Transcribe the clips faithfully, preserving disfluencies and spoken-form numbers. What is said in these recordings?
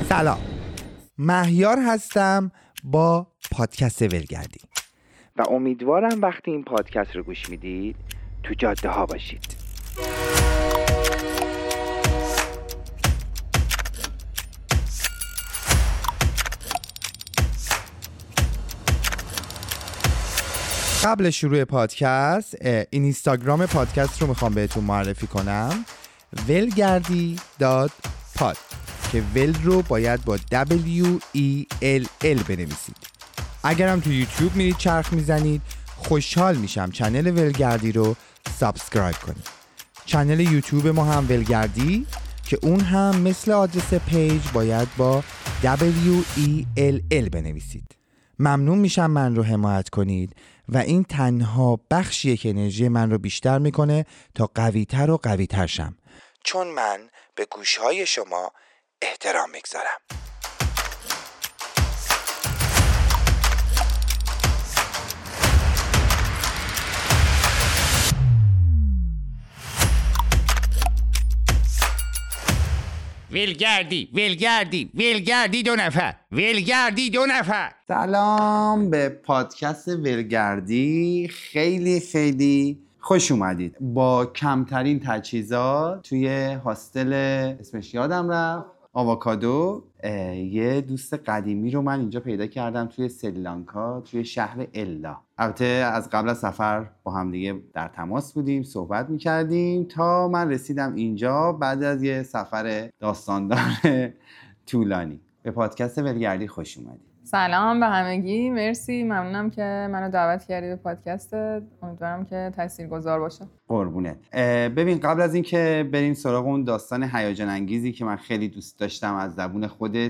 سلام، مهیار هستم با پادکست ولگردی و امیدوارم وقتی این پادکست رو گوش میدید تو جاده ها باشید. قبل شروع پادکست اینستاگرام پادکست رو میخوام بهتون معرفی کنم، ولگردی دات پاد، که ول رو باید با دبلیو ای ال ال بنویسید. اگرم تو یوتیوب میرید چرخ میزنید، خوشحال میشم چنل ولگردی رو سابسکرایب کنید. چنل یوتیوب ما هم ولگردی که اون هم مثل آدرس پیج باید با دبلیو ای ال ال بنویسید. ممنون میشم من رو حمایت کنید و این تنها بخشیه که انرژی من رو بیشتر میکنه تا قویتر و قویتر شم، چون من به گوشهای شما احترام میگذارم. ولگردی ولگردی ولگردی دو نفر ولگردی دو نفر. سلام به پادکست ولگردی، خیلی خیلی خوش اومدید. با کمترین تجهیزات توی هاستل اسمش یادم رفت، آواکادو، یه دوست قدیمی رو من اینجا پیدا کردم توی سریلانکا، توی شهر الا. البته از قبل از سفر با هم دیگه در تماس بودیم، صحبت میکردیم تا من رسیدم اینجا بعد از یه سفر داستاندار طولانی. به پادکست ولگردی خوش اومدید. سلام به همگی، مرسی، ممنونم که منو دعوت کردی به پادکستت. امیدوارم که تاثیرگذار باشه. قربونت. ببین، قبل از این که بریم سراغ اون داستان هیجان انگیزی که من خیلی دوست داشتم از زبون خودت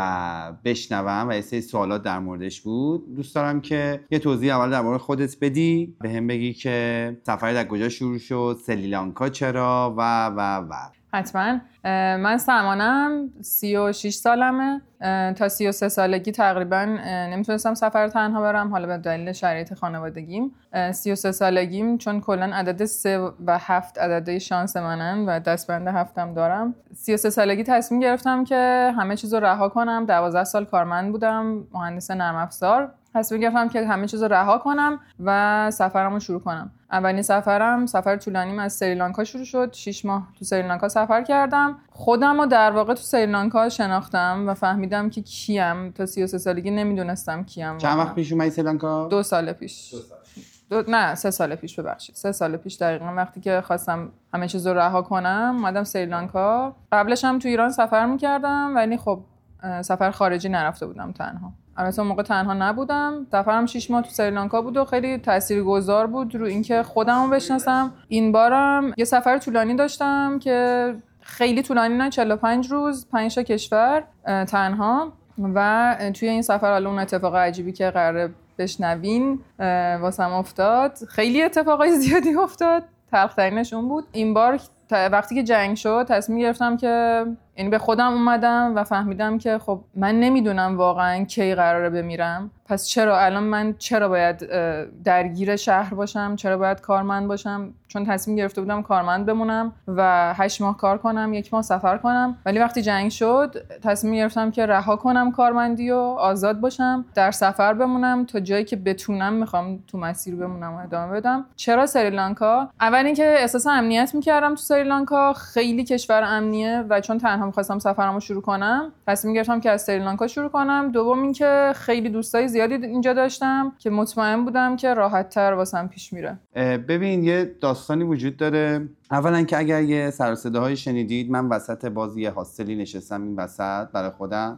و بشنوم و یه سری سوالات در موردش بود، دوست دارم که یه توضیح اول در مورد خودت بدی، به هم بگی که سفرت از کجا شروع شد، سریلانکا چرا و و و حتما. من سلمانم، سی و شش سالمه. تا سی و سه سالگی تقریبا نمیتونستم سفر تنها برم، حالا به دلیل شرایط خانوادگیم. سی و سه سالگیم چون کلا عدد سه و هفت عددهای شانس منن و دستبند هفتم دارم. سی و سه سالگی تصمیم گرفتم که همه چیزو رها کنم. دوازده سال کارمند بودم، مهندس نرم افزار. تصمیم گرفتم که همه چیزو رها کنم و سفرمو شروع کنم. اولین سفرم سفر طولانیم از سریلانکا شروع شد. شش ماه تو سریلانکا سفر کردم. خودمو در واقع تو سریلانکا شناختم و فهمیدم که کیم. تا سی و سه سالگی نمیدونستم کیم. چند وقت پیش اومدی سریلانکا؟ دو سال پیش. دو سال. دو... نه سه سال پیش، ببخشید سه سال پیش دقیقاً، وقتی که خواستم همه چیز رو رها کنم اومدم سریلانکا. قبلش هم تو ایران سفر می‌کردم ولی خب سفر خارجی نرفته بودم تنها. البته اون موقع تنها نبودم. سفرم شش ماه تو سریلانکا بود و خیلی تاثیرگذار بود رو اینکه خودمو بشناسم. این بارم یه سفر طولانی داشتم که خیلی طولانی نه، چهل و پنج روز، پنج تا کشور تنها. و توی این سفر حالا اون اتفاق عجیبی که قراره بشنوین واسم افتاد، خیلی اتفاقای زیادی افتاد. تلخ‌ترینش اون بود. این بار وقتی که جنگ شد تصمیم گرفتم که یعنی به خودم اومدم و فهمیدم که خب من نمیدونم واقعا کی قراره بمیرم، پس چرا الان من چرا باید درگیر شهر باشم، چرا باید کارمند باشم؟ چون تصمیم گرفته بودم کارمند بمونم و هشت ماه کار کنم، یک ماه سفر کنم. ولی وقتی جنگ شد تصمیم گرفتم که رها کنم کارمندی و آزاد باشم، در سفر بمونم تا جایی که بتونم. میخوام تو مسیر بمونم و ادامه بدم. چرا سریلانکا؟ اول اینکه احساس امنیت میکردم تو سریلانکا، خیلی کشور امنیه و چون تنها می‌خواستم سفرمو شروع کنم تصمیم گرفتم که از سریلانکا شروع کنم. دوم اینکه خیلی دوستای زیادی اینجا داشتم که مطمئن بودم که راحت‌تر واسم پیش میره. ببین، یه داستانی وجود داره. اولا که اگر یه سر و صداهایی شنیدید، من وسط بازی هاستلی نشستم این وسط برای خودم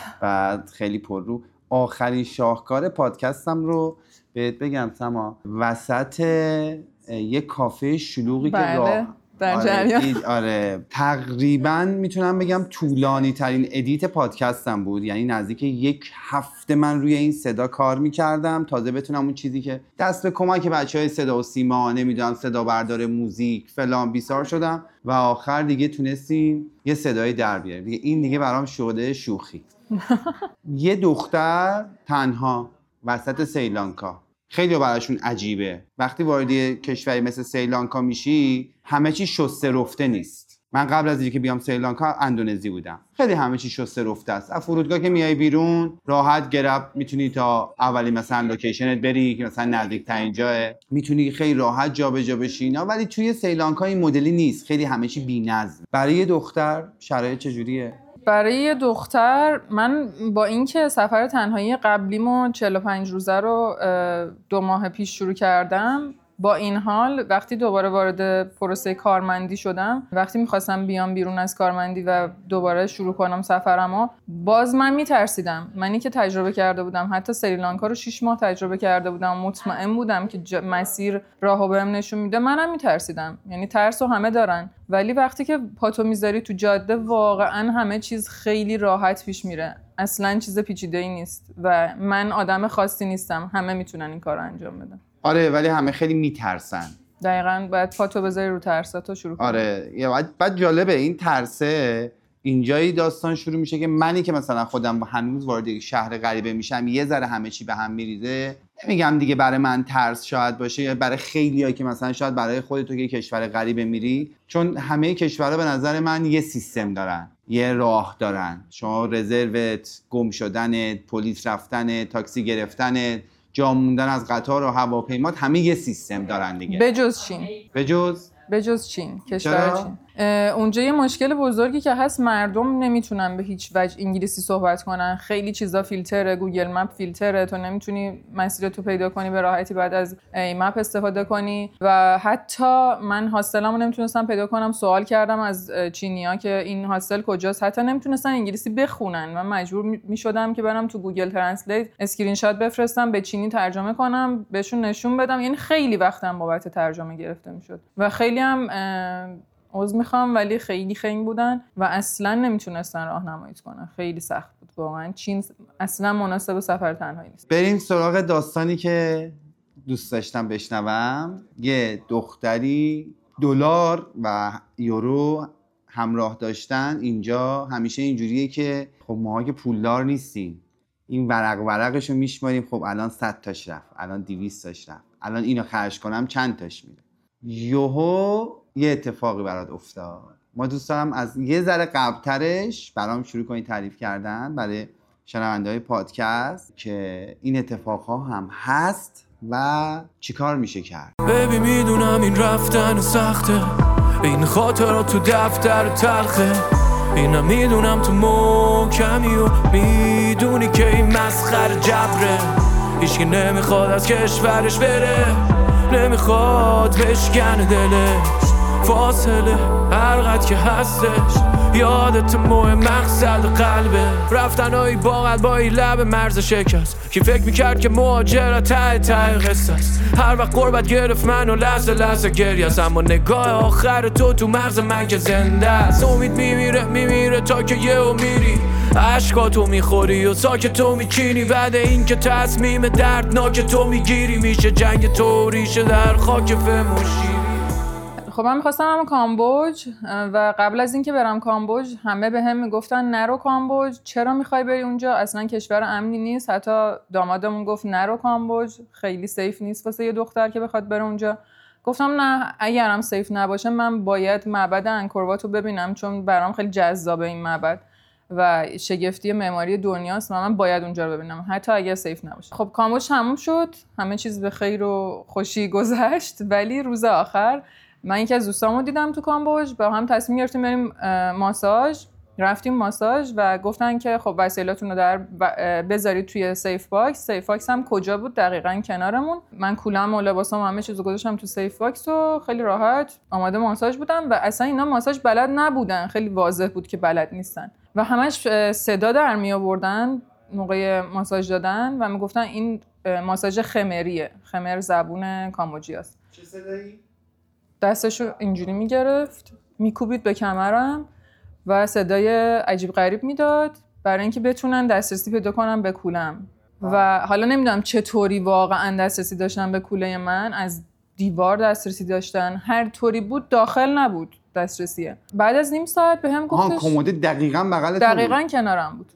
بعد خیلی پررو. آخرین شاهکار پادکستم رو بهت بگم سما، وسط یه کافه شلوغی بله. که راه آره, آره تقریبا میتونم بگم طولانی ترین ادیت پادکستم بود. یعنی نزدیک یک هفته من روی این صدا کار میکردم تازه بتونم اون چیزی که دست به کمک بچهای صدا و سیما، نمیدونم صدا بردار موزیک فلان بیسار شدم و آخر دیگه تونستیم یه صدای در بیاریم. دیگه این دیگه برام شده شوخی. یه دختر تنها وسط سریلانکا، خیلی براشون عجیبه. وقتی وارد کشوری مثل سریلانکا میشی همه چی شسته رفته نیست. من قبل از اینکه بیام سریلانکا اندونزی بودم. خیلی همه چی شسته رفته است. از فرودگاه که میای بیرون راحت گرب میتونی تا اولی مثلا لوکیشنت بری که مثلا نزدیک ترین جاه، میتونی خیلی راحت جابجا بشی اینا. ولی توی سریلانکا این مدلی نیست، خیلی همه چی بی‌نظم. برای یه دختر شرایط چجوریه؟ برای یه دختر من با اینکه سفر تنهایی قبلیمو چهل و پنج روزه رو دو ماه پیش شروع کردم، با این حال وقتی دوباره وارد پروسه کارمندی شدم، وقتی میخواستم بیام بیرون از کارمندی و دوباره شروع کنم سفرمو، باز من میترسیدم. منی که تجربه کرده بودم، حتی سریلانکا رو شش ماه تجربه کرده بودم، مطمئن بودم که ج... مسیر راهو بهم نشون میده، منم میترسیدم. یعنی ترسو همه دارن، ولی وقتی که پاتو میذاری تو جاده واقعا همه چیز خیلی راحت پیش میره. اصلا چیز پیچیده‌ای نیست و من آدم خاصی نیستم، همه میتونن این کارو انجام بدن. آره ولی همه خیلی میترسن. دقیقاً باید پاتو بذاری رو ترساتو شروع کنی. آره یا بعد بعد جالبه این ترسه اینجایی داستان شروع میشه که منی که مثلا خودم با هنوز وارد یک شهر غریبه میشم یه ذره همه چی به هم میریزه. نمیگم دیگه برای من ترس شاید باشه یا برای خیلیایی که مثلا شاید برای خودت تو که کشور غریبه میری، چون همه کشورها به نظر من یه سیستم دارن، یه راه دارن. شما رزروت، گم شدنت، پلیس رفتنت، تاکسی گرفتنت، جا موندن از قطار و هواپیمات، همه یه سیستم دارن دیگه. بجز چین. بجز بجز چین، کشور چین. اونجا یه مشکل بزرگی که هست، مردم نمیتونن به هیچ وجه انگلیسی صحبت کنن. خیلی چیزا فیلتره، گوگل مپ فیلتره، تو نمیتونی مسیرتو پیدا کنی به راحتی، بعد از ای مپ استفاده کنی. و حتی من هاستلمو نمیتونستم پیدا کنم، سوال کردم از چینیا که این هاستل کجاست، حتی نمیتونستن انگلیسی بخونن. من مجبور میشدم که برم تو گوگل ترنسلیت اسکرین شات بفرستم، به چینی ترجمه کنم، بهشون نشون بدم. یعنی خیلی وقتم بابت ترجمه گرفته میشد و خیلی هم عذر میخوام ولی خیلی خنگ بودن و اصلا نمیتونستن راهنماییت کنن. خیلی سخت بود واقعا. چین اصلا مناسب سفر تنهایی نیست. بریم سراغ داستانی که دوست داشتم بشنوم. یه دختری دلار و یورو همراه داشتن. اینجا همیشه اینجوریه که خب ماها که پولدار نیستیم، این ورق ورقشو میشماریم، خب الان صد تاش رفت، الان دویست تاش رفت، الان اینو خرج کنم چند تاش میره. یوهو یه اتفاقی برات افتاد. ما دوست دارم از یه ذره قبلترش برام شروع کنی تعریف کردن برای شنونده‌های پادکست که این اتفاقها هم هست و چیکار میشه کرد. ببی میدونم این رفتن سخته، این خاطرات تو دفتر تلخه، اینم میدونم تو محکمی و میدونی که این مسخره جبره. هیچکی نمیخواد از کشورش بره، نمیخواد بشکنه دلش، فاصله هرقدر که هستش یادت مهم مقصد قلبه. رفتنهایی با قلبایی لب مرز شکست، کی فکر میکرد که مهاجرت ته ته قصه است. هر وقت قربت گرفت منو لحظه لحظه گریه است، اما نگاه آخر تو تو مغز من که زنده است. امید میمیره میمیره تا که یهو میری، عشقاتو میخوری و ساکت تو میچینی. بعد این که تصمیم دردناک تو میگیری، میشه جنگ تو ریشه در خاک فموشی. خب من می‌خواستم برم کامبوج و قبل از اینکه برم کامبوج همه به هم میگفتن نرو کامبوج، چرا میخوای بری اونجا، اصلا کشور امنی نیست. حتی دامادمون گفت نرو کامبوج، خیلی سیف نیست واسه یه دختر که بخواد بره اونجا. گفتم نه، اگرم سیف نباشه من باید معبد انکور وات رو ببینم، چون برام خیلی جذابه این معبد و شگفتی معماری دنیاست و من باید اونجا رو ببینم حتی اگه سیف نباشه. خب کامبوج تموم شد، همه چیز به خیر و خوشی گذشت، ولی روز آخر من یکی از دوستامو دیدم تو کامبوج، با هم تصمیم گرفتیم بریم ماساژ. رفتیم ماساژ و گفتن که خب وسایلاتون رو در بذارید توی سیف باکس. سیف باکس هم کجا بود؟ دقیقاً کنارمون. من کولم و لباسام همه چیزو گذاشتم تو سیف باکس و خیلی راحت آماده ماساژ بودم و اصلا اینا ماساژ بلد نبودن، خیلی واضح بود که بلد نیستن و همش صدا در می آوردن موقع ماساژ دادن و میگفتن این ماساژ خمریه. خمر زبون کامبوجیاست. چه صدایی؟ دستشو اینجوری میگرفت، میکوبید به کمرم و صدای عجیب غریب میداد برای اینکه بتونن دسترسی پیدا کنن به کولم. و حالا نمیدونم چطوری واقعا دسترسی داشتن به کوله من، از دیوار دسترسی داشتن، هر طوری بود داخل نبود دسترسیه. بعد از نیم ساعت به هم گفتش آها کمد دقیقاً بغل تو دقیقاً بود. کنارم بود.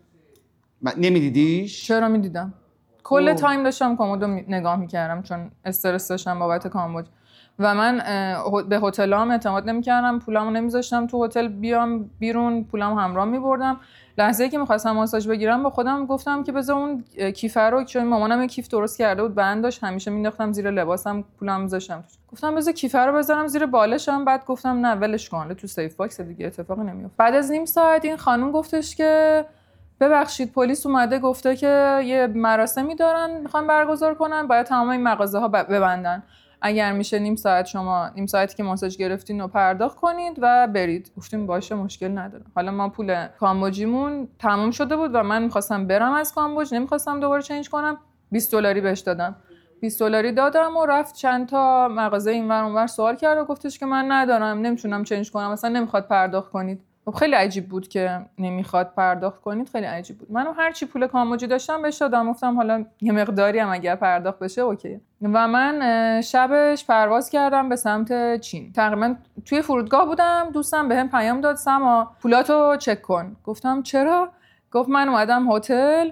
نمیدیدیش؟ چرا میدیدم؟ کل تایم داشتم کمد رو نگاه میکردم چون استرس داشتم بابت کامبوج. و من به هتلام اعتماد نمی‌کردم، پولامو نمی‌ذاشتم تو هتل بیام بیرون، پولامو همراه می‌بردم. لحظه‌ای که می‌خواستم ماساژ بگیرم با خودم گفتم که بذار اون کیف رو، چون مامانم یه کیف درست کرده بود بند داشت، همیشه مینداختم زیر لباسم، پولام می‌ذاشتم توش. گفتم بذار کیف رو بذارم زیر بالشم، بعد گفتم نه ولش کن، تو سیف باکس دیگه اتفاقی نمی‌افته. بعد از نیم ساعت این خانم گفتش که ببخشید پلیس اومده گفته که یه مراسمی دارن میخوان برگزار کنن، باید تمام این مغازه‌ها ببندن، اگر میشه نیم ساعت شما نیم ساعتی که ماساژ گرفتین رو پرداخت کنید و برید. گفتیم باشه مشکل نداره. حالا ما پول کامبوجیمون تموم شده بود و من میخواستم برم از کامبوج، نمیخواستم دوباره چنج کنم. بیست دلاری بهش دادم. بیست دلاری دادم و رفت چند تا مغازه اینور اونور سوال کرد و گفتش که من ندارم، نمیتونم چنج کنم، اصلا نمیخواد پرداخت کنید. خب خیلی عجیب بود که نمیخواد پرداخت کنید، خیلی عجیب بود. منم هر چی پول کامبوجی داشتم بهش دادم، گفتم حالا یه مقداری هم اگر پرداخت بشه اوکی. و من شبش پرواز کردم به سمت چین. تقریبا توی فرودگاه بودم، دوستم بهم پیام داد سما پولاتو چک کن. گفتم چرا؟ گفت من اومدم هتل،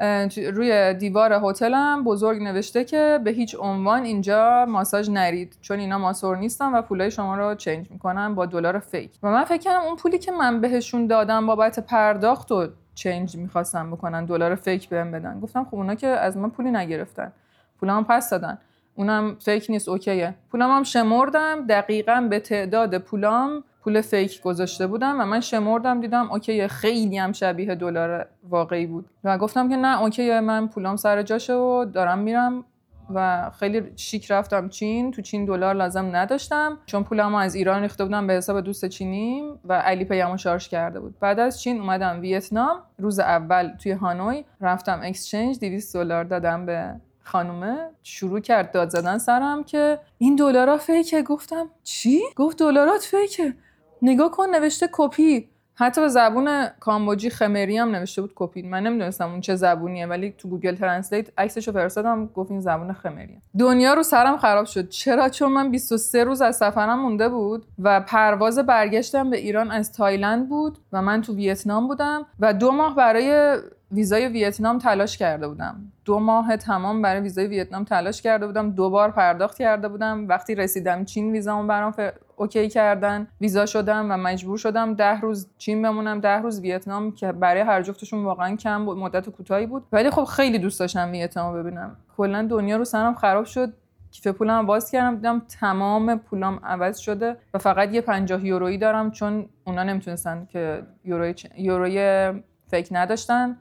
روی دیوار هتلم بزرگ نوشته که به هیچ عنوان اینجا ماساژ نرید چون اینا ماسور نیستن و پولای شما رو چنج میکنن با دلار فیک. و من فکر کردم اون پولی که من بهشون دادم بابت پرداخت و چنج میخواستن بکنن، دلار فیک بهم بدن. گفتم خب اونا که از من پولی نگرفتن، پولام پس دادن، اونم فیک نیست، اوکیه. پولام هم شمردم، دقیقاً به تعداد پولام پول فیک گذاشته بودم و من شمردم دیدم اوکیه، خیلی هم شبیه دلار واقعی بود و گفتم که نه اوکیه، من پولام سر جاشه و دارم میرم. و خیلی شیک رفتم چین. تو چین دلار لازم نداشتم چون پولامو از ایران ریخته بودم به حساب دوست چینیم و علی پیامو شارژ کرده بود. بعد از چین اومدم ویتنام. روز اول توی هانوی رفتم اکسچنج، دویست دلار دادم به خانومه. شروع کرد داد زدن سرم که این دلارا فیکه. گفتم چی؟ گفت دلارات فیکه، نگاه کن نوشته کپی. حتی به زبون کامبوجی خمری هم نوشته بود کپی. من نمیدونستم اون چه زبونیه ولی تو گوگل ترنسلیت عکسشو فرستادم گفت این زبون خمریه. دنیا رو سرم خراب شد. چرا؟ چون من بیست و سه روز از سفرم مونده بود و پرواز برگشتم به ایران از تایلند بود و من تو ویتنام بودم و دو ماه برای ویزای ویتنام تلاش کرده بودم. دو ماه تمام برای ویزای ویتنام تلاش کرده بودم. دو بار پرداخت کرده بودم. وقتی رسیدم چین ویزامو برام ف... اوکی کردن، ویزا شدم و مجبور شدم ده روز چین بمونم، ده روز ویتنام که برای هر جفتشون واقعا کم بود، مدت کوتاهی بود. ولی خب خیلی دوست داشتم ویتنامو ببینم. کلا دنیا رو سرم خراب شد. کیف پولم باز کردم دیدم تمام پولام عوض شده و فقط یه پنجاه یورویی دارم چون اونا نمیتونستن که یوروی چ... یوروی فیک نداشتن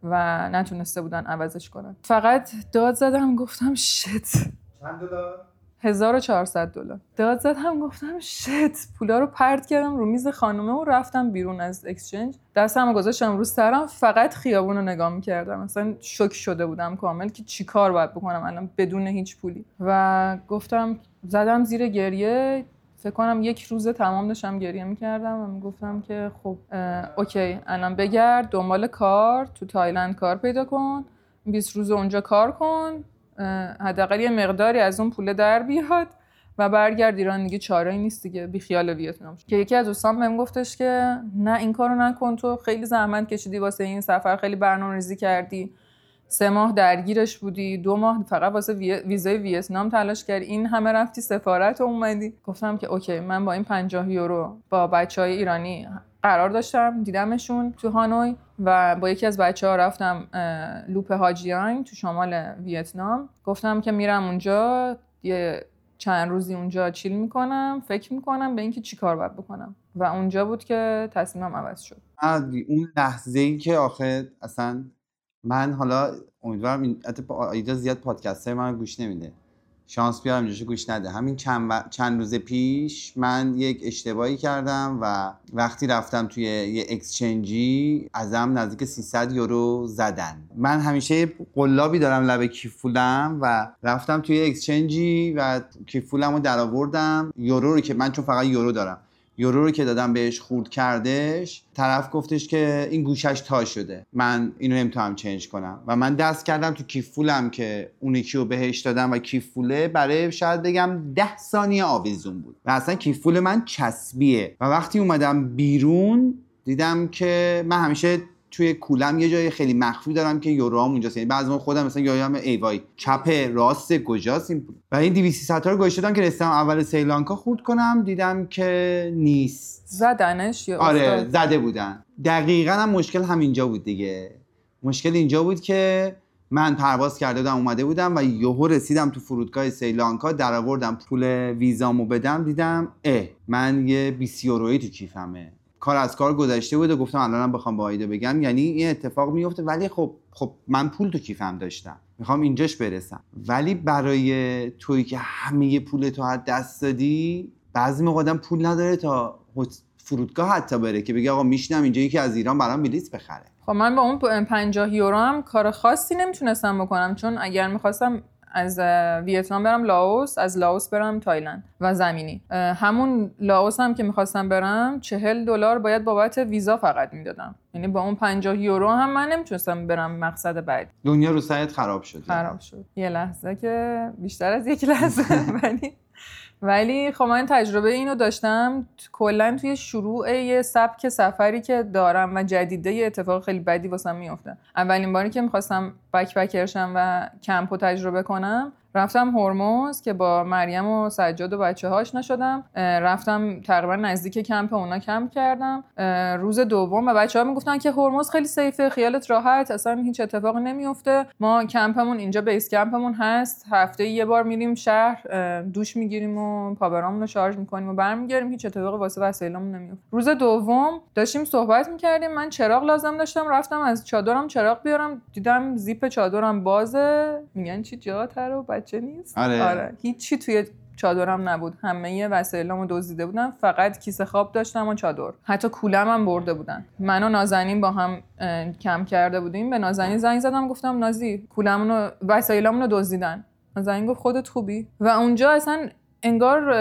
و نتونسته بودن عوضش کنن. فقط داد زدم گفتم شت. چند دلار؟ هزار و چهارصد دلار. داد زدم گفتم شت. پولا رو پرت کردم رو میز خانومه و رفتم بیرون از اکسچنج. دستمو گذاشتم رو سرم، فقط خیابون رو نگاه می‌کردم. مثلا شوک شده بودم کامل که چی کار باید بکنم الان بدون هیچ پولی. و گفتم زدم زیر گریه. فکر کنم یک روز تمام داشتم گریه می‌کردم و میگفتم که خب اوکی الان بگرد دنبال کار، تو تایلند کار پیدا کن، بیست روز اونجا کار کن، حداقل یه مقداری از اون پول در بیاد و برگرد ایران، دیگه چاره‌ای نیست دیگه، بی خیال ویتنام شد. که یکی از دوستان بهم گفتش که نه این کارو نکن، تو خیلی زحمت کشیدی واسه این سفر، خیلی برنامه‌ریزی کردی، سه ماه درگیرش بودی، دو ماه فقط واسه ویزای ویتنام تلاش کردی، این همه رفتی سفارت و اومدی. گفتم که اوکی من با این پنجاه یورو با بچهای ایرانی قرار داشتم، دیدمشون تو هانوی و با یکی از بچه‌ها رفتم لوپ هاجیانگ تو شمال ویتنام. گفتم که میرم اونجا یه چند روزی اونجا چیل میکنم، فکر میکنم به اینکه چی کار باید بکنم و اونجا بود که تصمیمم عوض شد. اون لحظه‌ای که آخه اصلا من حالا امیدوارم این ایجا زیاد پادکست های من گوش نمیده، شانس بیارم اینجاشو گوش نده. همین چند, و... چند روز پیش من یک اشتباهی کردم و وقتی رفتم توی یه اکسچنجی ازم نزدیک سیصد یورو زدن. من همیشه قلابی دارم لبه کیف پولم و رفتم توی اکسچنجی و کیف پولمو در آوردم، یورو رو که من چون فقط یورو دارم، یورو رو که دادم بهش خورد کردش، طرف گفتش که این گوشش تا شده، من اینو نمیتونم چنج کنم و من دست کردم تو کیف پولم که اون یکی رو بهش دادم و کیف پوله برای شاید بگم ده ثانیه آویزون بود و اصلا کیف پول من چسبیه و وقتی اومدم بیرون دیدم که من همیشه توی کولم یه جای خیلی مخفی دارم که یوروام اونجاست. یعنی بعضی موقع خودم مثلا یادم ای وای چپ راست کجاست این پول. و این دویست تا رو گوش دادم که رسیدم اول سریلانکا خورد کنم، دیدم که نیست. زدنش یا آره افتاد؟ زده بودن. دقیقاً هم مشکل همینجا بود دیگه. مشکل اینجا بود که من پرواز کرده بودم اومده بودم و یهو رسیدم تو فرودگاه سریلانکا، درآوردم پول ویزامو بدم، دیدم اه من یه بیست یورویی تو کیفمه. کار از کار گذشته بود و گفتم الانم بخوام با آیدا بگم یعنی این اتفاق میفته، ولی خب خب من پول تو کیفم داشتم، میخوام اینجاش برسم. ولی برای تویی که همه پول تو از دست دادی، بعضی موقع آدم پول نداره تا فرودگاه حتی بره که بگه آقا میشینم اینجا یکی از ایران برام بلیط بخره. خب من با اون پنجاه یورو هم کار خاصی نمیتونستم بکنم، چون اگر میخواستم از ویتنام برم لاوس، از لاوس برم تایلند و زمینی، همون لاوس هم که میخواستم برم چهل دلار باید بابت ویزا فقط میدادم. یعنی با اون پنجاه یورو هم من نمیتونستم برم مقصد بعد. دنیا رو سرت خراب شد. خراب شد یه لحظه، که بیشتر از یک لحظه. ولی ولی خب من تجربه اینو داشتم کلا توی شروع یه سبک سفری که دارم و جدیده یه اتفاق خیلی بدی واسم میفته. اولین باری که میخواستم بک پکرشم و کمپو تجربه کنم، رفتم هرمز که با مریم و سجاد و بچه هاش نشدم، رفتم تقریبا نزدیک کمپ اونا کمپ کردم. روز دوم و بچه ها میگفتن که هرمز خیلی سیفه، خیالت راحت، اصلا هیچ اتفاقی نمیفته، ما کمپمون اینجا بیس کمپمون هست، هفته یه بار میریم شهر دوش میگیریم و پاورامون رو شارژ میکنیم و برمیگردیم، هیچ اتفاقی واسه وسایلمون نمیفته. روز دوم داشتیم صحبت میکردیم، من چراغ لازم داشتم، رفتم از چادرم چراغ بیارم، دیدم زیپ چادرم بازه، میگن چی جاته رو بچه نیست. آره. آره هیچی توی چادرم نبود، همه وسایلامو دزدیده بودن، فقط کیسه خواب داشتم و چادر، حتی کولم هم برده بودن. من و نازنین با هم کم کرده بودیم، به نازنین زنگ زدم گفتم نازی کولمونو وسایلامونو دزدیدن. نازنین گفت خودت خوبی؟ و اونجا اصلا انگار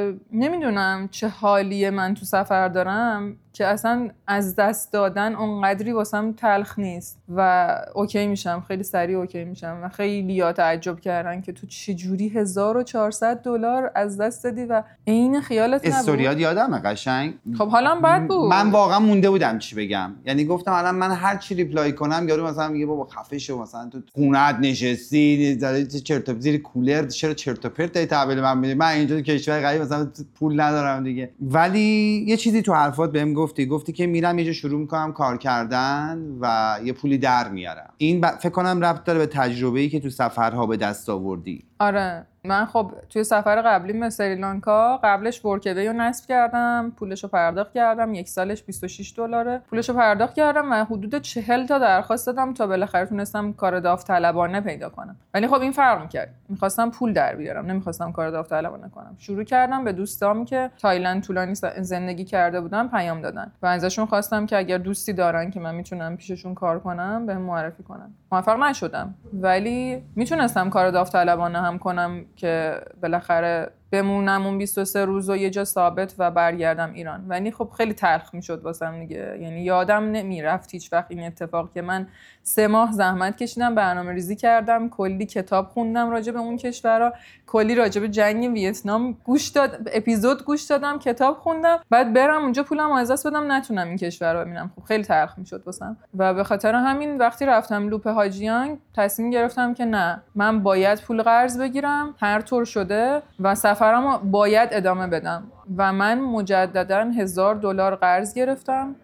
نمیدونم چه حالیه من تو سفر دارم که اصلا از دست دادن اونقدری واسم تلخ نیست و اوکی میشم، خیلی سریع اوکی میشم. و خیلی ها تعجب کردن که تو چجوری هزار و چهارصد دلار از دست دادی و عین خیالت نبود. استوریات یادمه قشنگ. خب حالا بعد بود، من واقعا مونده بودم چی بگم، یعنی گفتم الان من هر چی ریپلای کنم یارو مثلا میگه بابا خفه شو، مثلا تو خونه‌ات نشستی زدی چرت و زیر کولر، چرا چرت و پرت تحویل من میدی، من اینجا تو کشور غریب مثلا پول ندارم دیگه. ولی یه چیزی تو حرفات بهم گفتی گفتی که میرم یه جا شروع میکنم کار کردن و یه پولی در میارم. این ب... فکر کنم ربط داره به تجربه‌ای که تو سفرها به دست آوردی. آره من خب توی سفر قبلی به سریلانکا قبلش ورکوی رو نصب کردم، پولش رو پرداخت کردم، یک سالش بیست و شش دلاره، پولش رو پرداخت کردم و حدود چهل تا درخواست دادم تا بالاخره تونستم کار داوطلبانه پیدا کنم. ولی خب این فرق می‌کرد، می‌خواستم پول در بیارم، نمی‌خواستم کار داوطلبانه کنم. شروع کردم به دوستام که تایلند طولانی زندگی کرده بودن پیام دادن و ازشون خواستم که اگر دوستی دارن که من میتونم پیششون کار کنم بهم معرفی کنن. موفق نشدم ولی میتونستم کار داوطلبانه هم کنم که بالاخره بمونم اون بیست و سه روز و یه جا ثابت و برگردم ایران. ولی خب خیلی تلخ میشد واسم دیگه، یعنی یادم نمیرفت هیچ وقت این اتفاق که من سه ماه زحمت کشیدم، برنامه ریزی کردم، کلی کتاب خوندم راجع به اون کشورها، کلی راجع به جنگ ویتنام گوش داد اپیزود گوش دادم، کتاب خوندم، بعد برم اونجا پولم از دست بدم نتونم این کشور رو ببینم. خب خیلی تلخ میشد واسم و به خاطر همین وقتی رفتم لوپ هاجیانگ تصمیم گرفتم که نه، من باید پول قرض بگیرم هر طور شده و سفرمو باید ادامه بدم و من مجددا هزار دلار قرض گرفتم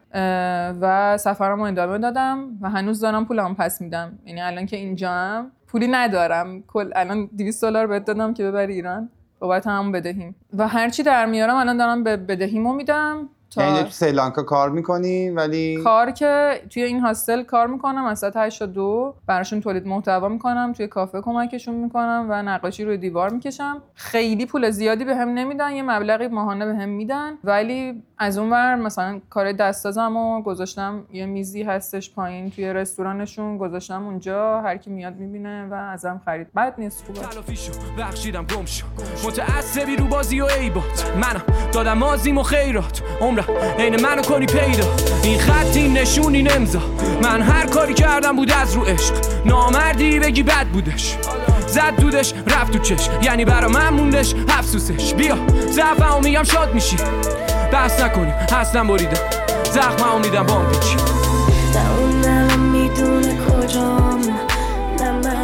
و سفرمو ادامه دادم و هنوز دارم پولمو پس میدم. یعنی الان که اینجام پولی ندارم، کل الان دویست دلار بهت دادم که ببری ایران بابت همون بدهیم و هرچی در میارم الان دارم به بدهیمو میدم. یعنی تو سریلانکا کار میکنی؟ ولی کار که توی این هاستل کار میکنم از ساعت هشت تا دو، براشون تولید محتوا میکنم، توی کافه کمکشون میکنم و نقاشی روی دیوار میکشم. خیلی پول زیادی بهم نمیدن، یه مبلغی ماهانه بهم میدن، ولی از اون ور مثلا کار دستازمو گذاشتم، یه میزی هستش پایین توی رستورانشون گذاشتم اونجا، هر کی میاد میبینه و ازم خرید. بد نیست، خوبه. تلافیشو بخشیدم گم شو، متعصبی رو بازی و عیبات، منم دادم مازیم و خیرات، عمرم عین منو کنی پیدا، این خط این نشون این امضا، من هر کاری کردم بود از رو عشق، نامردی بگی بد بودش، زد دودش رفت تو چش، یعنی برا من موندش افسوسش. بیا ضعفمو میگم شاد میشی، بحث نکنیم اصلا بریدم، زخممو میدم بام پیچی. نه اون الان میدونه کجام نه من.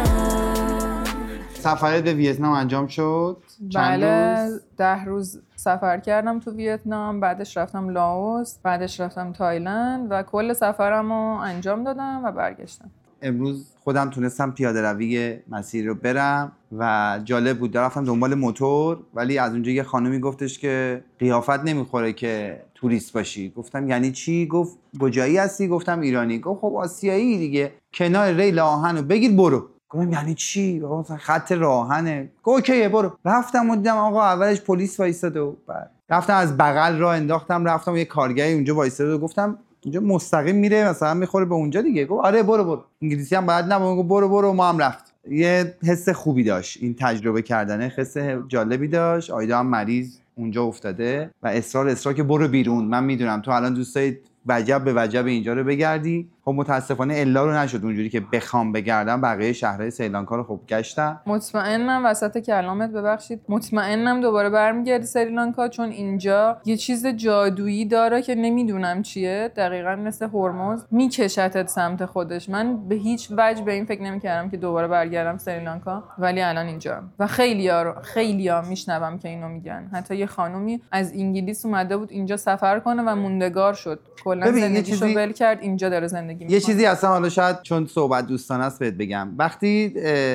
سفرت به ویتنام انجام شد؟ بله روز؟ ده روز سفر کردم تو ویتنام، بعدش رفتم لاوس، بعدش رفتم تایلند و کل سفرم رو انجام دادم و برگشتم. امروز خودم تونستم پیاده روی مسیر رو برم و جالب بود. رفتم دنبال موتور ولی از اونجا یه خانومی گفتش که قیافت نمیخوره که توریست باشی. گفتم یعنی چی؟ گفت کجایی هستی؟ گفتم ایرانی. گفت خب آسیایی دیگه، کنار ریل آهن رو بگیر برو. گفتم یعنی چی؟ گفتم خط راهنه. گفت اوکیه برو. رفتم و دیدم آقا اولش پلیس وایساده و بعد رفتم از بغل راه انداختم رفتم یه کارگری اونجا وایساده و گفتم اینجا مستقیم میره مثلا میخوره به اونجا دیگه. گفت آره برو برو. انگلیسی هم بلد نبود. گفت برو برو. ما هم رفت. یه حس خوبی داشت این تجربه کردنه، حس جالبی داشت. آیدا هم مریض اونجا افتاده و اصرار اصرار که برو بیرون. من میدونم تو الان دوست داری وجب به وجب اینجا رو بگردی. خب متاسفانه الا رو نشد اونجوری که بخوام بگردم. بقیه شهرهای سریلانکا رو خب گشتم. مطمئنم وسط کلامت ببخشید مطمئنم دوباره برمیگردی سریلانکا، چون اینجا یه چیز جادویی داره که نمیدونم چیه، دقیقاً مثل هرمز میکشتت سمت خودش. من به هیچ وجه به این فکر نمیکردم که دوباره برگردم سریلانکا، ولی الان اینجام و خیلی‌ها رو خیلی‌ها میشنوم که اینو میگن. حتی یه خانومی از انگلیس اومده بود اینجا سفر کنه و موندگار شد، کلا زندگیشو ول کرد اینجا داره زندگی یه چیزی اصلا حالا شاید چون صحبت دوستانه است بهت بگم. وقتی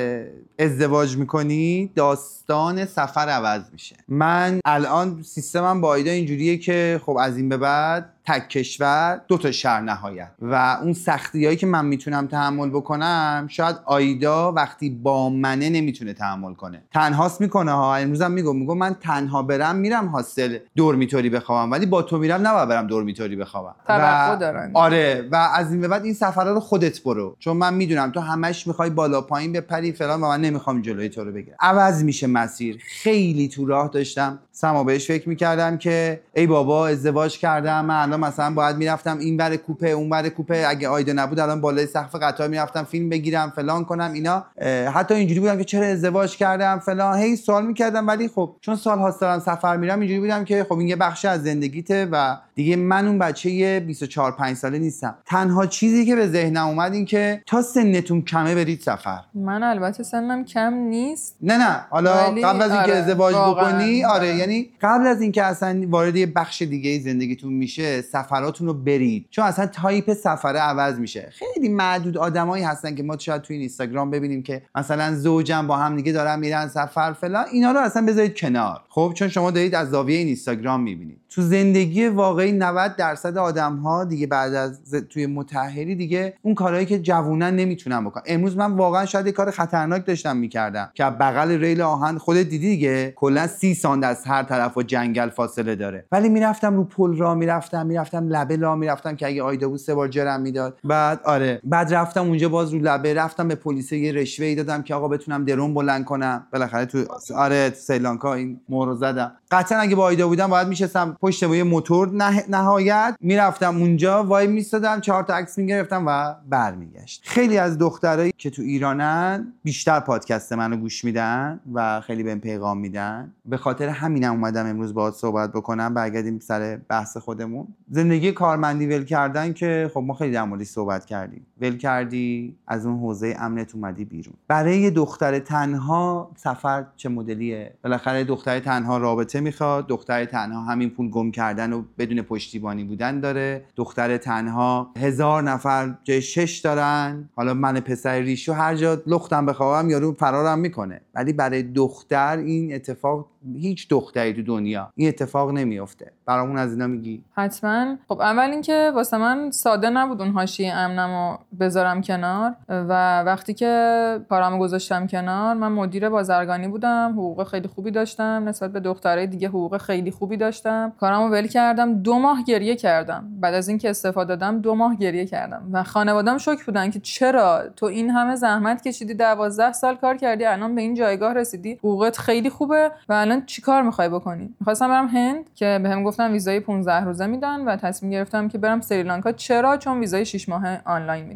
ازدواج میکنی داستان سفر عوض میشه. من الان سیستمم با آیدا اینجوریه که خب از این به بعد تک کشور دو تا شهر نهایت و اون سختیایی که من میتونم تحمل بکنم شاید آیدا وقتی با منه نمیتونه تحمل کنه. تنهاست میکنه ها. امروزم میگم میگم من تنها برم میرم هاستل دورمیتوری بخوابم ولی با تو میرم نباید برم دورمیتوری بخوابم. توقع دارن. آره و از این به بعد این سفرها رو خودت برو، چون من میدونم تو همش میخوای بالا پایین بپری فلان و من نمیخوام جلوی تو رو بگیرم. عوض میشه مسیر. خیلی تو راه داشتم سما بهش فکر میکردم که ای بابا ازدواج کردم من الان مثلا باید میرفتم این ور کوپه اون ور کوپه، اگه آیدا نبود الان بالای سقف قطار میرفتم فیلم بگیرم فلان کنم اینا. حتی اینجوری بودم که چرا ازدواج کردم فلان، هی سوال میکردم. ولی خب چون سال‌هاست دارم سفر میرم اینجوری بودم که خب این یه بخشی از زندگیته و دیگه من اون بچه بیست و چهار پنج ساله نیستم. تنها چیزی که به ذهنم اومد این که تا سنتون کمه برید سفر. من البته سنم کم نیست. نه نه حالا قبل از اینکه آره ازدواج بکنی آره, آره یعنی قبل از اینکه اصلا وارد یه بخش دیگه زندگیتون میشه سفراتون رو برید، چون اصلا تایپ سفره عوض میشه. خیلی معدود آدمایی هستن که ما شاید توی اینستاگرام ببینیم که مثلا زوجم با هم دیگه دارن میرن سفر فلان، اینا رو اصلا بذارید کنار. خب چون شما دارید از زاویه اینستاگرام میبینید. تو زندگی واقعی نود درصد آدم‌ها دیگه بعد از ز... توی متأهلی دیگه اون کارهایی که جوونن نمیتونن بکنن. امروز من واقعا شاید کار خطرناک داشتم میکردم که بغل ریل آهن خودت دیدی دیگه کلا سی ساند از هر طرف و جنگل فاصله داره، ولی میرفتم رو پل راه میرفتم میرفتم لبه راه میرفتم که اگه آیدا بود سه بار جرم میداد. بعد آره بعد رفتم اونجا باز رو لبه رفتم به پلیس یه رشوه‌ای دادم که آقا بتونم درون بلند کنم. بالاخره تو آره تو سریلانکا این مورو زدم. قطعا اگه با آیدا بودم باید میشستم پشت یه موتور نه... نهایت میرفتم اونجا وای میستادم چهار تا عکس میگرفتم و برمیگشت. خیلی از دخترایی که تو ایرانن بیشتر پادکست منو گوش میدن و خیلی بهم پیغام میدن. به خاطر همینم اومدم امروز باهات صحبت بکنم. برگردیم سر بحث خودمون. زندگی کارمندی ول کردن که خب ما خیلی در موردش صحبت کردیم. ول کردی از اون حوزه امنت اومدی بیرون. برای یه دختر تنها سفر چه مدلیه؟ بالاخره دختر تنها رابطه میخواد، دختر تنها همین پول گم کردن و بدون پشتیبانی بودن داره، دختر تنها هزار نفر جای شش دارن. حالا من پسر ریشو هر جا لختم بخوابم یارو فرارم میکنه، ولی برای دختر این اتفاق هیچ دختری تو دنیا این اتفاق نمیفته. برامون از اینا میگی؟ حتما. خب اول اینکه واسه من ساده نبود اون حاشیه امنمو بذارم کنار و وقتی که کارامو گذاشتم کنار، من مدیر بازرگانی بودم، حقوق خیلی خوبی داشتم نسبت به دخترای دیگه، حقوق خیلی خوبی داشتم. کارامو ول کردم، دو ماه گریه کردم. بعد از اینکه استعفا دادم دو ماه گریه کردم و خانواده‌ام شوک بودن که چرا تو این همه زحمت کشیدی، دوازده سال کار کردی، الان به این جایگاه رسیدی، حقوقت خیلی خوبه و الان چیکار می‌خوای بکنی؟ می‌خواستم برم هند که بهم گفتن ویزای پانزده روزه میدن و تصمیم گرفتم که برم سریلانکا. چرا؟ چون ویزای شش ماهه آنلاین میدن.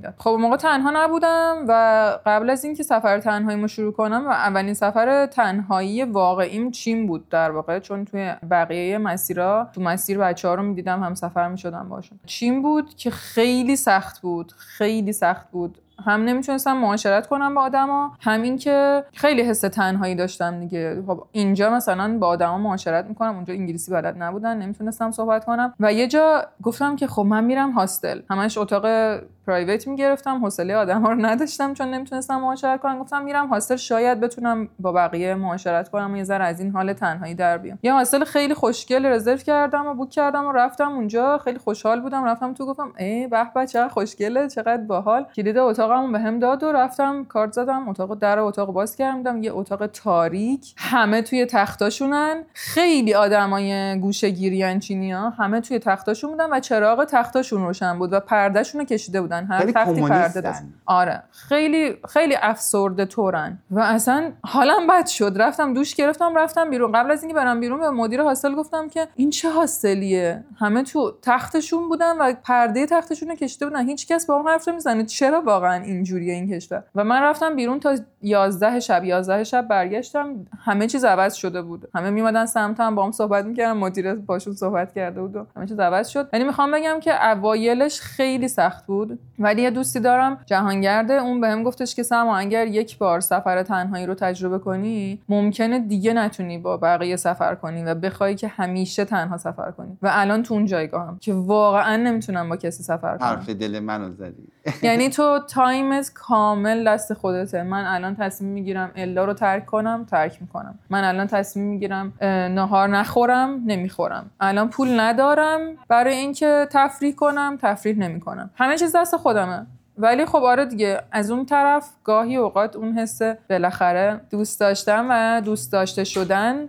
میداد. خب اون موقع تنها نبودم و قبل از اینکه سفر تنهاییمو شروع کنم و اولین سفر تنهایی واقعیم چین بود در واقع، چون توی بقیه مسیرها تو مسیر بچه‌ها رو می‌دیدم، هم سفر می‌شدم باشون. چین بود که خیلی سخت بود، خیلی سخت بود. هم نمیتونستم معاشرت کنم با آدما، همین که خیلی حس تنهایی داشتم دیگه. خب اینجا مثلا با آدما معاشرت میکنم، اونجا انگلیسی بلد نبودن، نمیتونستم صحبت کنم و یه جا گفتم که خب من میرم هاستل. همش اتاق پرایوت میگرفتم، حوصله آدما رو نداشتم چون نمیتونستم معاشرت کنم. گفتم میرم هاستل، شاید بتونم با بقیه معاشرت کنم و یه ذره از این حال تنهایی در بیام. یه هاستل خیلی خوشگل رزرو کردم و بوک کردم و رفتم اونجا. خیلی خوشحال بودم. رفتم تو گفتم ای به به چقدر خوشگله، چقدر باحال. کلید اتاقمو بهم داد و رفتم کارت زدم، اتاق در اتاق باز کردم. یه اتاق تاریک، همه توی تختاشونن، خیلی آدمای گوشه‌گیریان چینی‌ها، همه توی تختاشون بودن و چراغ تختاشون روشن بود و پردهشون رو کشیده بودن، هر تختی پرده داشت. آره خیلی خیلی افسرده طورن و اصلا حالم بد شد. رفتم دوش گرفتم رفتم بیرون. قبل از اینکه برم بیرون به مدیر هاستل گفتم که این چه هاستلیه، همه تو تختشون بودن و پرده تختشون رو کشیده بودن، هیچ کس با اون حرف نمیزنه، چرا واقعا اینجوریه این کشور؟ و من رفتم بیرون تا یازده شب یازده شب برگشتم، همه چیز عوض شده بود. همه میمدن سمتم باهم صحبت میکردن، مدیر باشون صحبت کرده بود و همه چیز عوض شد. یعنی میخوام بگم که اوایلش خیلی سخت بود، ولی یه دوستی دارم جهانگرده، اون بهم گفتش که سما اگر یک بار سفر تنهایی رو تجربه کنی ممکنه دیگه نتونی با بقیه سفر کنی و بخوای که همیشه تنها سفر کنی. و الان تو اون جایگاهم که واقعا نمیتونم با کسی سفر کنم. حرف دل منو زدی. یعنی تو تایمت کامل دست خودته. من الان تصمیم میگیرم الا رو ترک کنم، ترک میکنم. من الان تصمیم میگیرم نهار نخورم، نمیخورم. الان پول ندارم برای اینکه تفریح کنم، تفریح نمیکنم. همه چیز دست خودمه. ولی خب آره دیگه، از اون طرف گاهی اوقات اون حس بالاخره دوست داشتن و دوست داشته شدن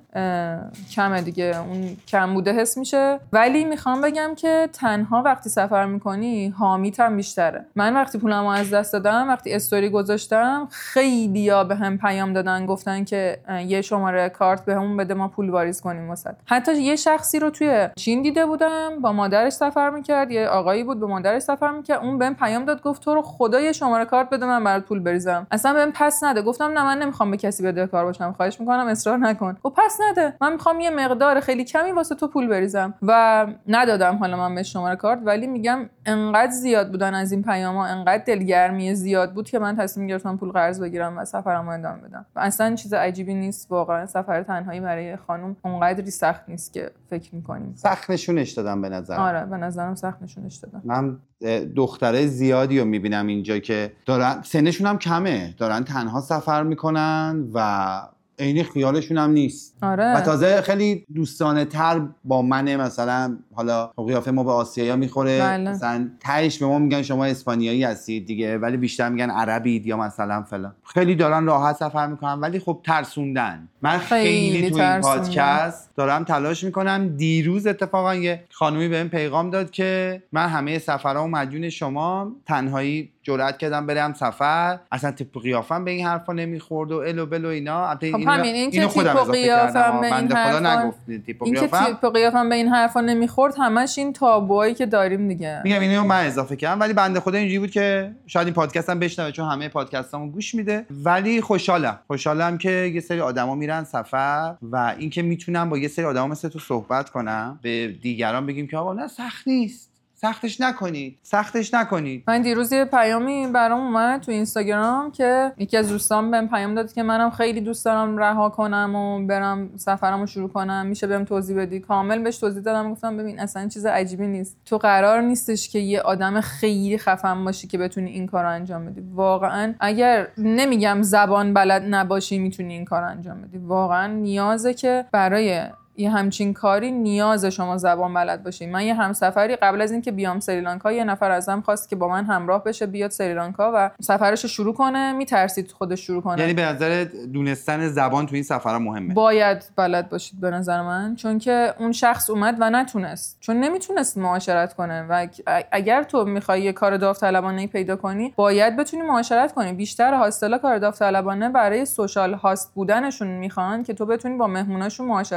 کمه دیگه، اون کم بوده حس میشه. ولی میخوام بگم که تنها وقتی سفر میکنی حامیت هم بیشتره. من وقتی پولمو از دست دادم، وقتی استوری گذاشتم، خیلیا به هم پیام دادن، گفتن که یه شماره کارت بهمون بده ما پول واریز کنیم واسط. حتی یه شخصی رو توی چین دیده بودم، با مادرش سفر میکرد، یه آقایی بود با مادرش سفر میکرد، اون بهم پیام داد گفت تو خدا یه شماره کارت بده من برات پول بریزم. اصلا بهم پس نده. گفتم نه من نمیخوام به کسی بدهکار باشم، خواهش میکنم اصرار نکن. خب پس نده، من میخوام یه مقدار خیلی کمی واسه تو پول بریزم و ندادم. حالا من به شماره کارت، ولی میگم انقدر زیاد بودن از این پیاما، انقدر دلگرمی زیاد بود که من تصمیم گرفتم پول قرض بگیرم و سفرمو ادامه بدم. و اصلا چیز عجیبی نیست واقعا. سفر تنهایی برای خانم اونقدری سخت نیست که فکر میکنیم. سخت نشونش دادم به نظر. آره به نظرم سخت نشونش دادم. من دختره زیادی رو میبینم اینجا که دارن سنشون هم کمه، دارن تنها سفر میکنن و عین خیالشون هم نیست. آره. و تازه خیلی دوستانه تر با منه. مثلا حالا قیافه ما به آسیایی میخوره، بله. مثلا تهش به ما میگن شما اسپانیایی هستید دیگه، ولی بیشتر میگن عربید یا مثلا فلان. خیلی دارن راحت سفر میکنن ولی خب ترسوندن. من خیلی, خیلی تو این پادکست دارم تلاش میکنم. دیروز اتفاقا یه خانومی بهم پیغام داد که من همه سفرامو مدیون شما، تنهایی جرأت کردم برم سفر، اصلا تیپ قیافم به این حرفا نمیخورد و الو بلو اینا. خب همین این که تیپ قیافم به این حرفا این که تیپ قیافم به این حرفا نمیخورد، همش این تابوهایی که داریم دیگه. میگم اینو من اضافه کردم، ولی بنده خدا اینجوری بود که شاید این پادکستم بشنوه چون همه پادکستامو گوش میده. ولی خوشحالم خوشحالم که یه سری آدما میرن سفر و اینکه میتونم با یه سری آدما مثل تو صحبت کنم، به دیگران بگیم که آقا نه سخت نیست، سختش نکنید سختش نکنید. من دیروز یه پیامی برام اومد تو اینستاگرام که یکی از دوستام بهم پیام داد که منم خیلی دوست دارم رها کنم و برم سفرمو شروع کنم، میشه بهم توضیح بدی؟ کامل بهش توضیح دادم، گفتم ببین اصلا چیز عجیبی نیست، تو قرار نیستش که یه آدم خیلی خفن باشی که بتونی این کارو انجام بدی. واقعا اگر نمیگم زبان بلد نباشی میتونی این کارو انجام بدی. واقعا نیازه که برای یه همچین کاری نیاز شما زبان بلد باشین. من یه همسفری قبل از اینکه بیام سریلانکا، یه نفر ازم خواست که با من همراه بشه بیاد سریلانکا و سفرش رو شروع کنه. میترسید خودش شروع کنه. یعنی به نظر دونستن زبان تو این سفرها مهمه؟ باید بلد باشید به نظر من، چون که اون شخص اومد و نتونست، چون نمیتونست معاشرت کنه و اگر تو میخوای یه کار داوطلبانه پیدا کنی باید بتونی معاشرت کنی. بیشتر هاستلا کار داوطلبانه برای سوشال هاست بودنشون میخوان که تو بتونی با مهموناشون معاشرت کنی،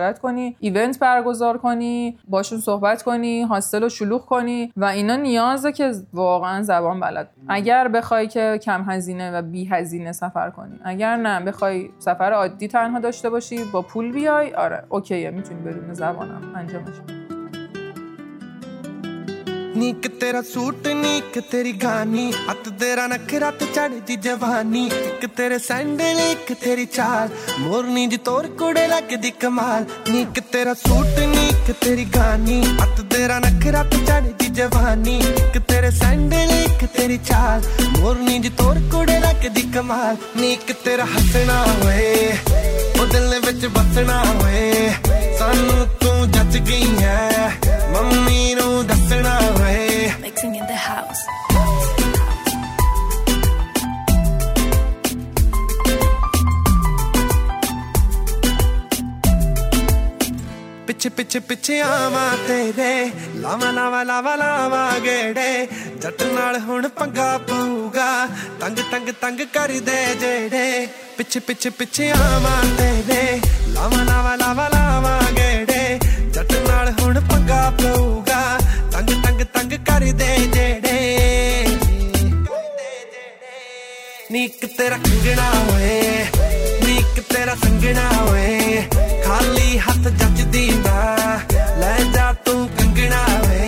کنی، ایونت برگزار کنی، باشون صحبت کنی، هاستل رو شلوغ کنی و اینا نیازه که واقعا زبان بلد. اگر بخوای که کم هزینه و بی هزینه سفر کنی، اگر نه بخوای سفر عادی تنها داشته باشی با پول بیای، آره اوکیه میتونی بدون زبانم انجامش بدی. नीक तेरा सूट नीक तेरी गानी अत तेरा नखरा ते चढ़दी जवानी एक तेरे सैंडल एक तेरी चाल मोरनी जी तोर कुड़े लगदी कमाल नीक तेरा सूट नीक तेरी गानी अत तेरा नखरा ते चढ़दी जवानी एक तेरे सैंडल एक तेरी चाल मोरनी जी तोर कुड़े लगदी कमाल नीक तेरा हंसना होए ओ दिल विच बसना होए सानू तू जच गई है मम्मी नू दसना होए Mixing in the house. पिछे पिछे पिछे आवा तेरे लावा लावा लावा लावा गेड़े जट नाल हुण पंगा पऊगा तंग तंग तंग कर दे जेड़े पिछे पिछे पिछे आवा तेरे लावा लावा लावा लावा गेड़े जट नाल हुण पंगा पऊगा तंग तंग तंग कर दे जेड़े नीक तेरा कंगना होए नीक तेरा संगना होए खाली हाथ जचदी ना ले जा तू कंगना होए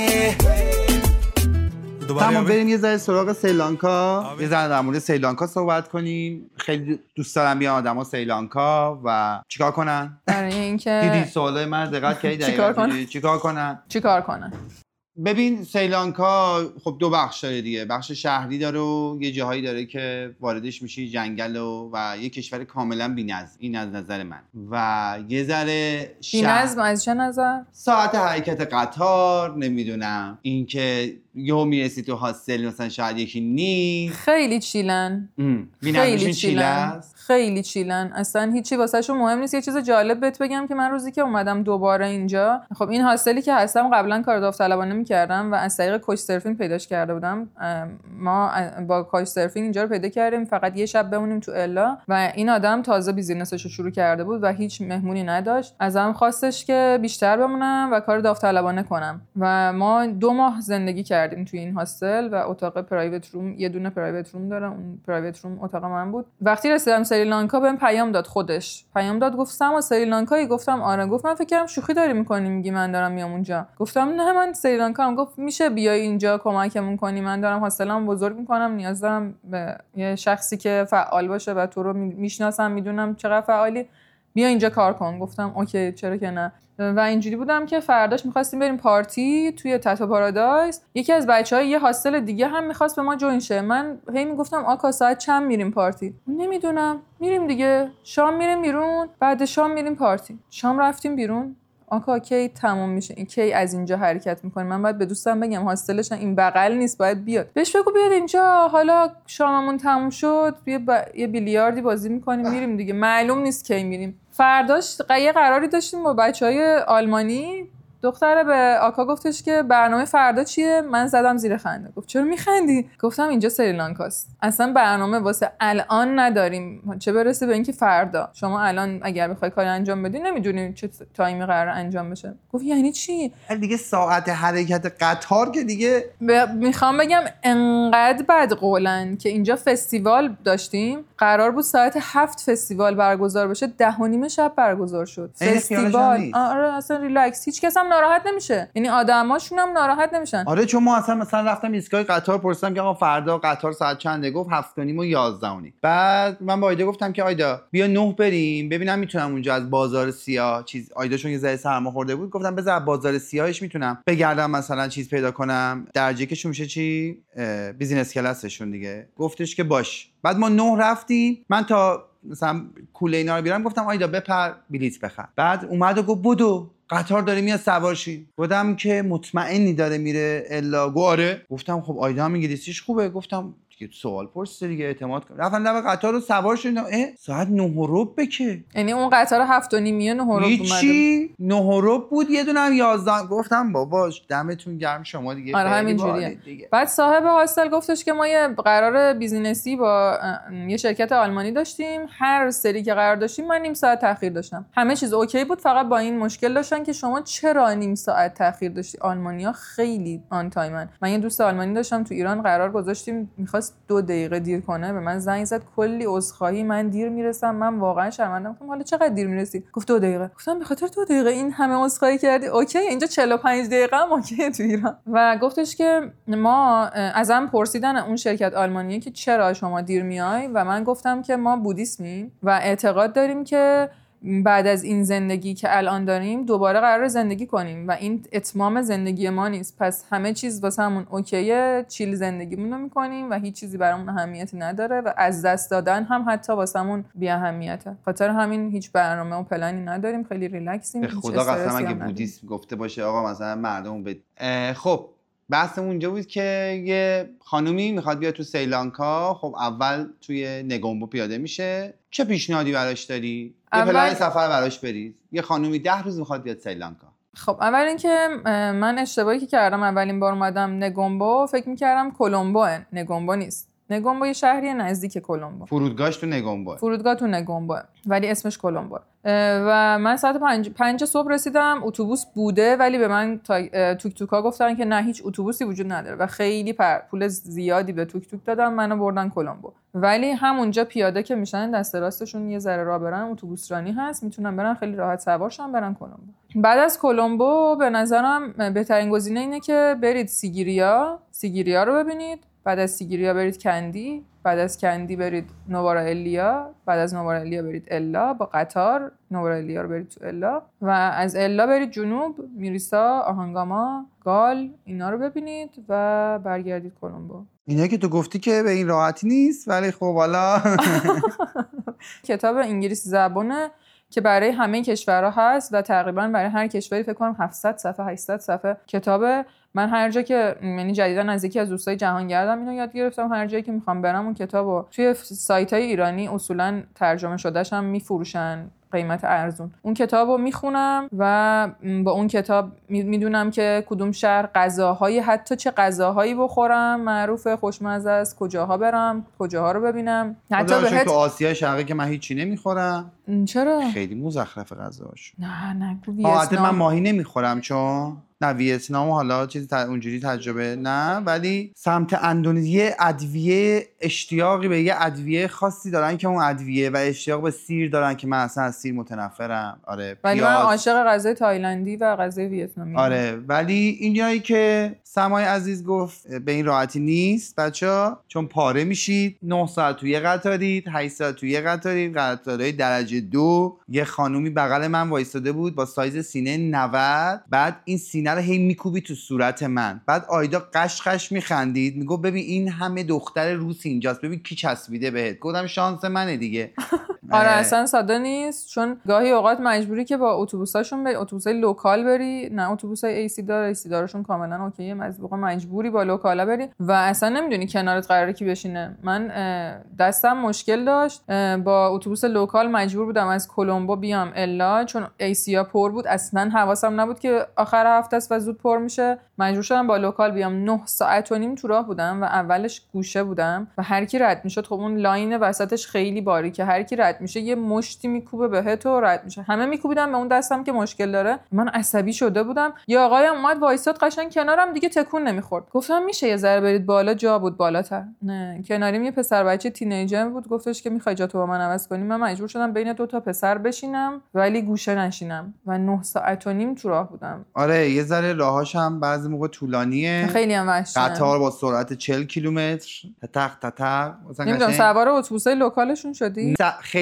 تمام بریم یه ذره سراغ سریلانکا، یه ذره در مورد سریلانکا صحبت کنیم. خیلی دوست دارم بیان آدما سریلانکا و چیکار کنن؟ برای اینکه دیدی سوالای من دقت کردی؟ چیکار کنن؟ چیکار کنن؟ چیکار کنن؟ ببین سریلانکا خب دو بخش داره دیگه، بخش شهری داره و یه جاهایی داره که واردش میشی جنگل و و یه کشور کاملا بی‌نظم، این از نظر من. و یه ذره بی‌نظم از چه نظر؟ ساعت حرکت قطار، نمیدونم اینکه یهو میرسی تو هاستل مثلا شاید یکی نیست. خیلی چیلن. خیلی چیلن. خیلی چیلن. اصلا هیچی واسهشون مهم نیست. یه چیز جالب بهت بگم که من روزی که اومدم دوباره اینجا، خب این هاستلی که هستم قبلا کار داوطلبانه می‌کردم و از طریق کوچ سرفینگ پیداش کرده بودم. ما با کوچ سرفینگ اینجا رو پیدا کردیم فقط یه شب بمونیم تو الا و این آدم تازه بیزینسش رو شروع کرده بود و هیچ مهمونی نداشت. ازم خواستش که بیشتر بمونم و کار داوطلبانه کنم و ما دو ماه زندگی کردیم توی این هاستل و اتاق پرایوت روم، یه دونه پرایوت روم داره، اون پرایوت روم اتاق من بود. وقتی رسیدم سریلانکا بهم پیام داد، خودش پیام داد، گفت سما سریلانکایی؟ گفتم آره. گفت من فکر کردم شوخی داری می‌کنی میگی من دارم میام اونجا. گفتم نه من سریلانکا ام. گفت میشه بیای اینجا کمکمون کنی؟ من دارم هاستلم بزرگ می‌کنم، نیاز دارم به یه شخصی که فعال باشه و تو رو میشناسم میدونم چقدر فعالی، بیا اینجا کار کن. گفتم اوکی چرا که نه. و اینجوری بودم که فرداش می‌خواستیم بریم پارتی توی تاتو پارادایس. یکی از بچه‌ها یه هاستل دیگه هم می‌خواست به ما جوین شه. من هی میگفتم آقا ساعت چند میریم پارتی؟ نمیدونم. میریم دیگه. شام میریم بیرون، بعد شام میریم پارتی. شام رفتیم بیرون. آقا کی تموم میشه؟ این کی از اینجا حرکت میکنه؟ من باید به دوستم بگم هاستلش این بغل نیست، باید بیاد. بهش بگو بیاد اینجا. حالا شاممون تموم شد، یه, ب... یه بیلیاردی بازی میکنیم میریم دیگه. معلوم نیست کی میریم. فرداش یه قراری داشتیم با بچهای آلمانی. دختره به آکا گفتش که برنامه فردا چیه؟ من زدم زیر خنده. گفت چرا میخندی؟ گفتم اینجا سریلانکاست. اصلا برنامه واسه الان نداریم، چه برسه به اینکه فردا. شما الان اگر بخوای کاری انجام بدی نمیدونی چه تایمی قرار انجام بشه. گفت یعنی چی؟ دیگه ساعت حرکت قطار که دیگه ب... میخوام بگم انقدر بد قولن که اینجا فستیوال داشتیم، قرار بود ساعت هفت فستیوال برگزار بشه، ده و نیم شب برگزار شد. فستیوال آره اصلا ریلکس، هیچ کس هم ناراحت نمیشه، یعنی آدماشون هم ناراحت نمیشن. آره چون ما اصلا مثلا رفتم ایستگاه قطار پرسیدم که آقا فردا قطار ساعت چنده؟ گفت هفت و نیم و یازده و نیم. بعد من با آیدا گفتم که آیدا بیا نه بریم ببینم میتونم اونجا از بازار سیاه چیز، آیدا چون یه ذره سرما خورده بود گفتم بذار بازار سیاهش میتونم بگردم مثلا چیز پیدا کنم، درجه که میشه چی بیزینس کلاسشون دیگه. گفتش که باش. بعد ما نه رفتیم، من تا مثلا کوله اینا رو بیارم گفتم آیدا بپر بلیط بخر. بعد اومد و گفت بدو قطار داره میاد سوار شی. گفتم که مطمئنی داره میره الا؟ گفت آره. گفتم خب آیدا هم انگلیسیش خوبه. گفتم دیگه سوال پرسید دیگه اعتماد کن. رفتن دم قطار رو سوار شدم، اه ساعت نه و ربع که، یعنی اون قطار هفت و نیمیه نه و ربع اومده. چی نه و ربع بود، یه دونه هم یازده. گفتم باباش دمتون گرم شما دیگه. آره همینجوریه. بعد صاحب هاستل گفتش که ما یه قرار بیزینسی با یه شرکت آلمانی داشتیم، هر سری که قرار داشتیم من نیم ساعت تاخیر داشتم، همه چیز اوکی بود، فقط با این مشکل داشتن که شما چرا نیم ساعت تاخیر داشتی. آلمانی‌ها خیلی آن تایمن. من یه دوست آلمانی داشتم تو ایران، قرار گذاشتیم می‌خواست دو دقیقه دیر کنه، به من زنگ زد کلی عذرخواهی، من دیر میرسم، من واقعا شرمندم. گفتم حالا چقدر دیر میرسی؟ گفت دو دقیقه. گفتم به خاطر دو دقیقه این همه عذرخواهی کردی؟ اوکی اینجا چهل و پنج دقیقه هم اوکی تو ایران. و گفتش که ما ازم پرسیدن اون شرکت آلمانیه که چرا شما دیر میای و من گفتم که ما بودیسمیم و اعتقاد داریم که بعد از این زندگی که الان داریم دوباره قرار زندگی کنیم و این اتمام زندگی ما نیست، پس همه چیز واسه همون اوکیه، چیل زندگیمون رو میکنیم و هیچ چیزی برامون اهمیتی نداره و از دست دادن هم حتی واسه همون بی اهمیته. خاطر همین هیچ برنامه و پلانی نداریم، خیلی ریلکسیم. به خدا قسم اگه بودیسم گفته باشه آقا مثلا مردم به خب بحثمون اونجا بود که یه خانومی میخواد بیاد تو سریلانکا. خب اول توی نگومبو پیاده میشه، چه پیشنهادی براش داری؟ یه اول... پلن سفر براش برید. یه خانومی ده روز میخواد بیاد سریلانکا. خب اول اینکه من اشتباهی که کردم اولین بار اومدم نگومبو، فکر میکردم کلمبوه. نگومبو نیست. نگومبو یه شهری نزدیک کلمبو. فرودگاهش تو نگومبو. فرودگاه تو نگومبو ولی اسمش کلمبو. و من ساعت پنج, پنج صبح رسیدم، اتوبوس بوده ولی به من توک توکا گفتن که نه هیچ اتوبوسی وجود نداره و خیلی پر پول زیادی به توک توک دادم، منو بردن کلمبو. ولی همونجا پیاده که میشن دست راستشون یه ذره راه برن، اتوبوس رانی هست، میتونن برن خیلی راحت سوارشن برن کلمبو. بعد از کلمبو به نظرم بهترین گزینه اینه که برید سیگیریا، سیگیریا رو ببینید. بعد از سیگیریا برید کندی، بعد از کندی برید نوارا الیا، بعد از نوارا الیا برید الا با قطار، نوارا الیا رو برید تو الا و از الا برید جنوب، میریسا، آهنگاما، گال، اینا رو ببینید و برگردید کلمبو. اینا که تو گفتی که به این راحتی نیست ولی خب حالا کتاب انگلیسی زبانه که برای همه کشورها هست و تقریبا برای هر کشوری فکر کنم هفتصد صفحه هشتصد صفحه کتابه. من هر جا که یعنی جدیدا از یکی از دوستای جهانگردم اینو یاد گرفتم، هر جایی که میخوام برم اون کتابو توی سایت‌های ایرانی اصولا ترجمه شدهش هم میفروشن قیمت ارزون. اون کتابو میخونم و با اون کتاب میدونم که کدوم شهر غذاهایی، حتی چه غذاهایی بخورم معروفه خوشمزه است، کجاها برم، کجاها رو ببینم. حتی بهت تو آسیا شرقی که من هیچی نمیخورم. چرا؟ خیلی مزخرف غذاش. نه نه ویتنام. من ماهی نمیخورم چون نه ویتنام حالا چیزی ت... اونجوری تجربه نه، ولی سمت اندونزی ادویه اشتیاقی به یه ادویه خاصی دارن که اون ادویه و اشتیاق به سیر دارن که من اصلا از سیر متنفرم. آره ولی من عاشق غذای تایلندی و غذای ویتنامی. آره ولی اینجایی که سمای عزیز گفت به این راحتی نیست بچا، چون پاره میشید. نه ساعت توی قطارید، هشت ساعت توی قطارید، قطارهای درجه دو. یه خانومی بغل من وایساده بود با سایز سینه نود، بعد این سینه رو هی میکوبی تو صورت من، بعد آیدا قش قش میخندید میگفت ببین این همه دختر روس اینجاست، ببین کی چسبیده بهت. گفتم شانس منه دیگه. آره اصلا ساده نیست، چون گاهی اوقات مجبوری که با اتوبوساشون به اتوبوسای لوکال بری، نه اتوبوسای ای سی دار ای سی دارشون کاملا اوکیه، مجبور مجبوری با لوکالا بری و اصلا نمیدونی کنارت قراره کی بشینه. من دستم مشکل داشت، با اتوبوس لوکال مجبور بودم از کلمبو بیام الا، چون ای سی ها پر بود، اصلا حواسم نبود که آخر هفته است و زود پر میشه. مجبور شدم با لوکال بیام. نه ساعت و نیم تو راه بودم و اولش گوشه بودم و هر کی رد میشد خب اون لاین وسطش خیلی باریکه، هر کی رد میشه یه مشتی میکوبه بهت و رد میشه. همه میکوبیدن به اون دستم که مشکل داره. من عصبی شده بودم. یه آقای اومد وایساد قشنگ کنارم، دیگه تکون نمیخورد. گفتم میشه یه ذره برید بالا، جا بود بالاتر. نه کناریم یه پسر بچه تینیجر بود، گفتش که میخوای جاتو با من عوض کنی. من مجبور شدم بین دو تا پسر بشینم ولی گوشه نشینم و نه ساعت و نیم تو راه بودم. آره یه ذره راهاش هم بعضی موقع طولانیه، خیلی هم وحشیه. قطار با سرعت چهل کیلومتر تق تق تق. نمیدونم سوار اتوبوسای لوکالشون شدی؟ خیلی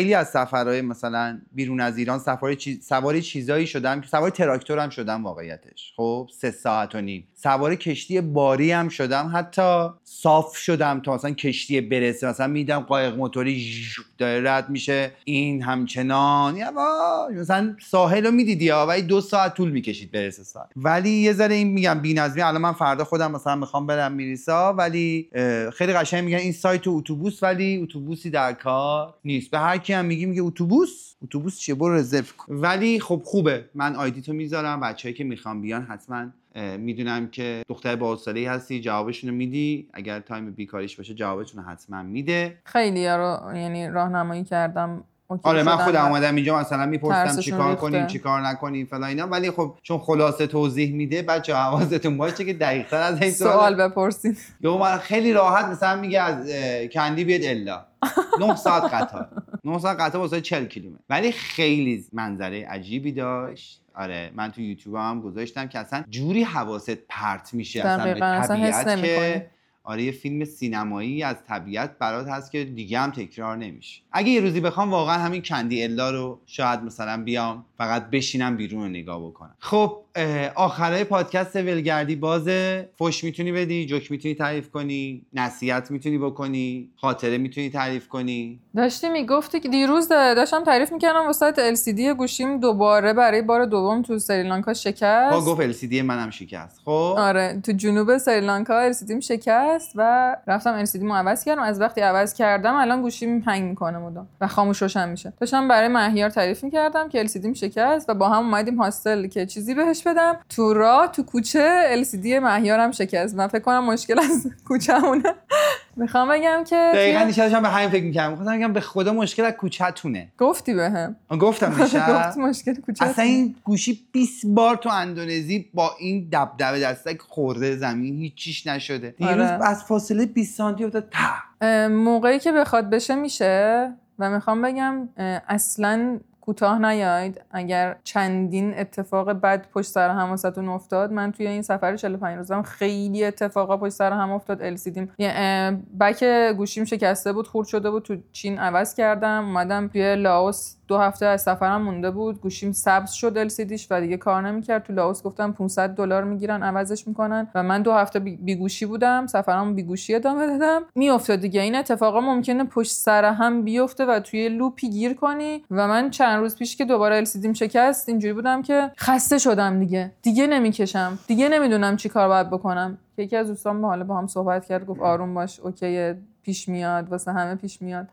خیلی از سفرهای مثلا بیرون از ایران سفر چیز سوار چیزایی شدم که سوار تراکتورم شدم واقعیتش، خب سه ساعت و نیم سوار کشتی باری هم شدم، حتی صاف شدم تا مثلا کشتی برسه، مثلا میدم قایق موتوری داره رد میشه این همچنان یواش مثلا ساحل رو میدیدی ها، ولی دو ساعت طول میکشید برسه ساحل. ولی یه ذره این میگم بی‌نظمی، الان من فردا خودم مثلا میخوام برم میریسا، ولی خیلی قشنگ میگن این سایت اتوبوس، ولی اتوبوسی در کار نیست. به هر کی هم میگی میگه اتوبوس اتوبوس چیه برو رزرو کن. ولی خب خوبه، من آیدی تو میذارم، بچه‌ای که میخوام بیان حتما میدونم که دختر با حوصله‌ای هستی، جوابشون رو میدی، اگر تایم بیکاریش باشه جوابشون رو حتما میده. خیلی رو یعنی راهنمایی کردم. آره من خودم اومدم اینجا مثلا میپرسم چیکار کنیم چیکار نکنیم فلان اینا، ولی خب چون خلاصه توضیح میده بچه حواستون باشه که دقیق‌تر از این سوال بپرسید. یا من خیلی راحت مثلا میگه از کندی بیاد الا نه ساعت قطار نه ساعت قطار واسه چهل کیلومتر، ولی خیلی منظره عجیبی داشت. آره من تو یوتیوب هم گذاشتم که اصلا جوری حواست پرت میشه اصلا به طبیعت که آره یه فیلم سینمایی از طبیعت برات هست که دیگه هم تکرار نمیشه. اگه یه روزی بخوام واقعا همین کندی الا رو شاید مثلا بیام فقط بشینم بیرون رو نگاه بکنم. خب آخرای پادکست ولگردی بازه، فوش میتونی بدی، جوک میتونی تعریف کنی، نصیحت میتونی بکنی، خاطره میتونی تعریف کنی. داشتی میگفتی که دیروز داشتم تعریف میکردم واسه ال سی دی گوشیم دوباره برای بار دوم تو سریلانکا شکست. با گفت ال سی دی منم شکست. خب آره تو جنوب سریلانکا ال سی دی شکست و رفتم ال سی دی مو عوض کردم. از وقتی عوض کردم الان گوشیم هنگ میکنه مدام و خاموش روشن میشه. داشتم برای مهیار تعریف میکردم که ال سی دی شکست و با هم اومدیم هاستل که چیزی بهش بدم. تو راه تو کوچه ال سی دی مهیارم شکست. من فکر کنم مشکل از کوچه‌مونه. میخوام بگم که دقیقاً دیشبم به همین فکر می‌کردم. می‌خواستم بگم به خدا مشکل از کوچه‌تونه. گفتی بهم. گفتم دیشب. گفت مشکل کوچه‌تونه. اصلا این گوشی بیست بار تو اندونزی با این دبدبه دستک خورده زمین هیچ چیش نشده. دیروز آره. از فاصله بیست سانتی افتاد تا. موقعی که بخواد بشه میشه و میخوام بگم اصلاً کوتاه نیاید. اگر چندین اتفاق بد پشت سر هم واسهتون افتاد، من توی این سفر چهل و پنج روزم خیلی اتفاقا پشت سر هم افتاد. ال سی دی یعنی بک گوشیم شکسته بود، خورد شده بود، تو چین عوض کردم، اومدم توی لاوس دو هفته از سفرم مونده بود، گوشیم سبز شد ال سی دیش و دیگه کار نمی‌کرد. تو لاوس گفتم پانصد دلار میگیرن عوضش میکنن و من دو هفته بی گوشی بودم، سفرام بی گوشی ادامه دادم. میافتاد دیگه این اتفاقا ممکنه پشت سر هم بیفته و توی لوپی گیر کنی و من چند روز پیش که دوباره ال سی دیم شکست اینجوری بودم که خسته شدم دیگه دیگه نمیکشم، دیگه نمیدونم چی کار باید بکنم. یکی از دوستان با حالا با هم صحبت کرد، گفت آروم باش، اوکی، پیش میاد، واسه همه پیش میاد.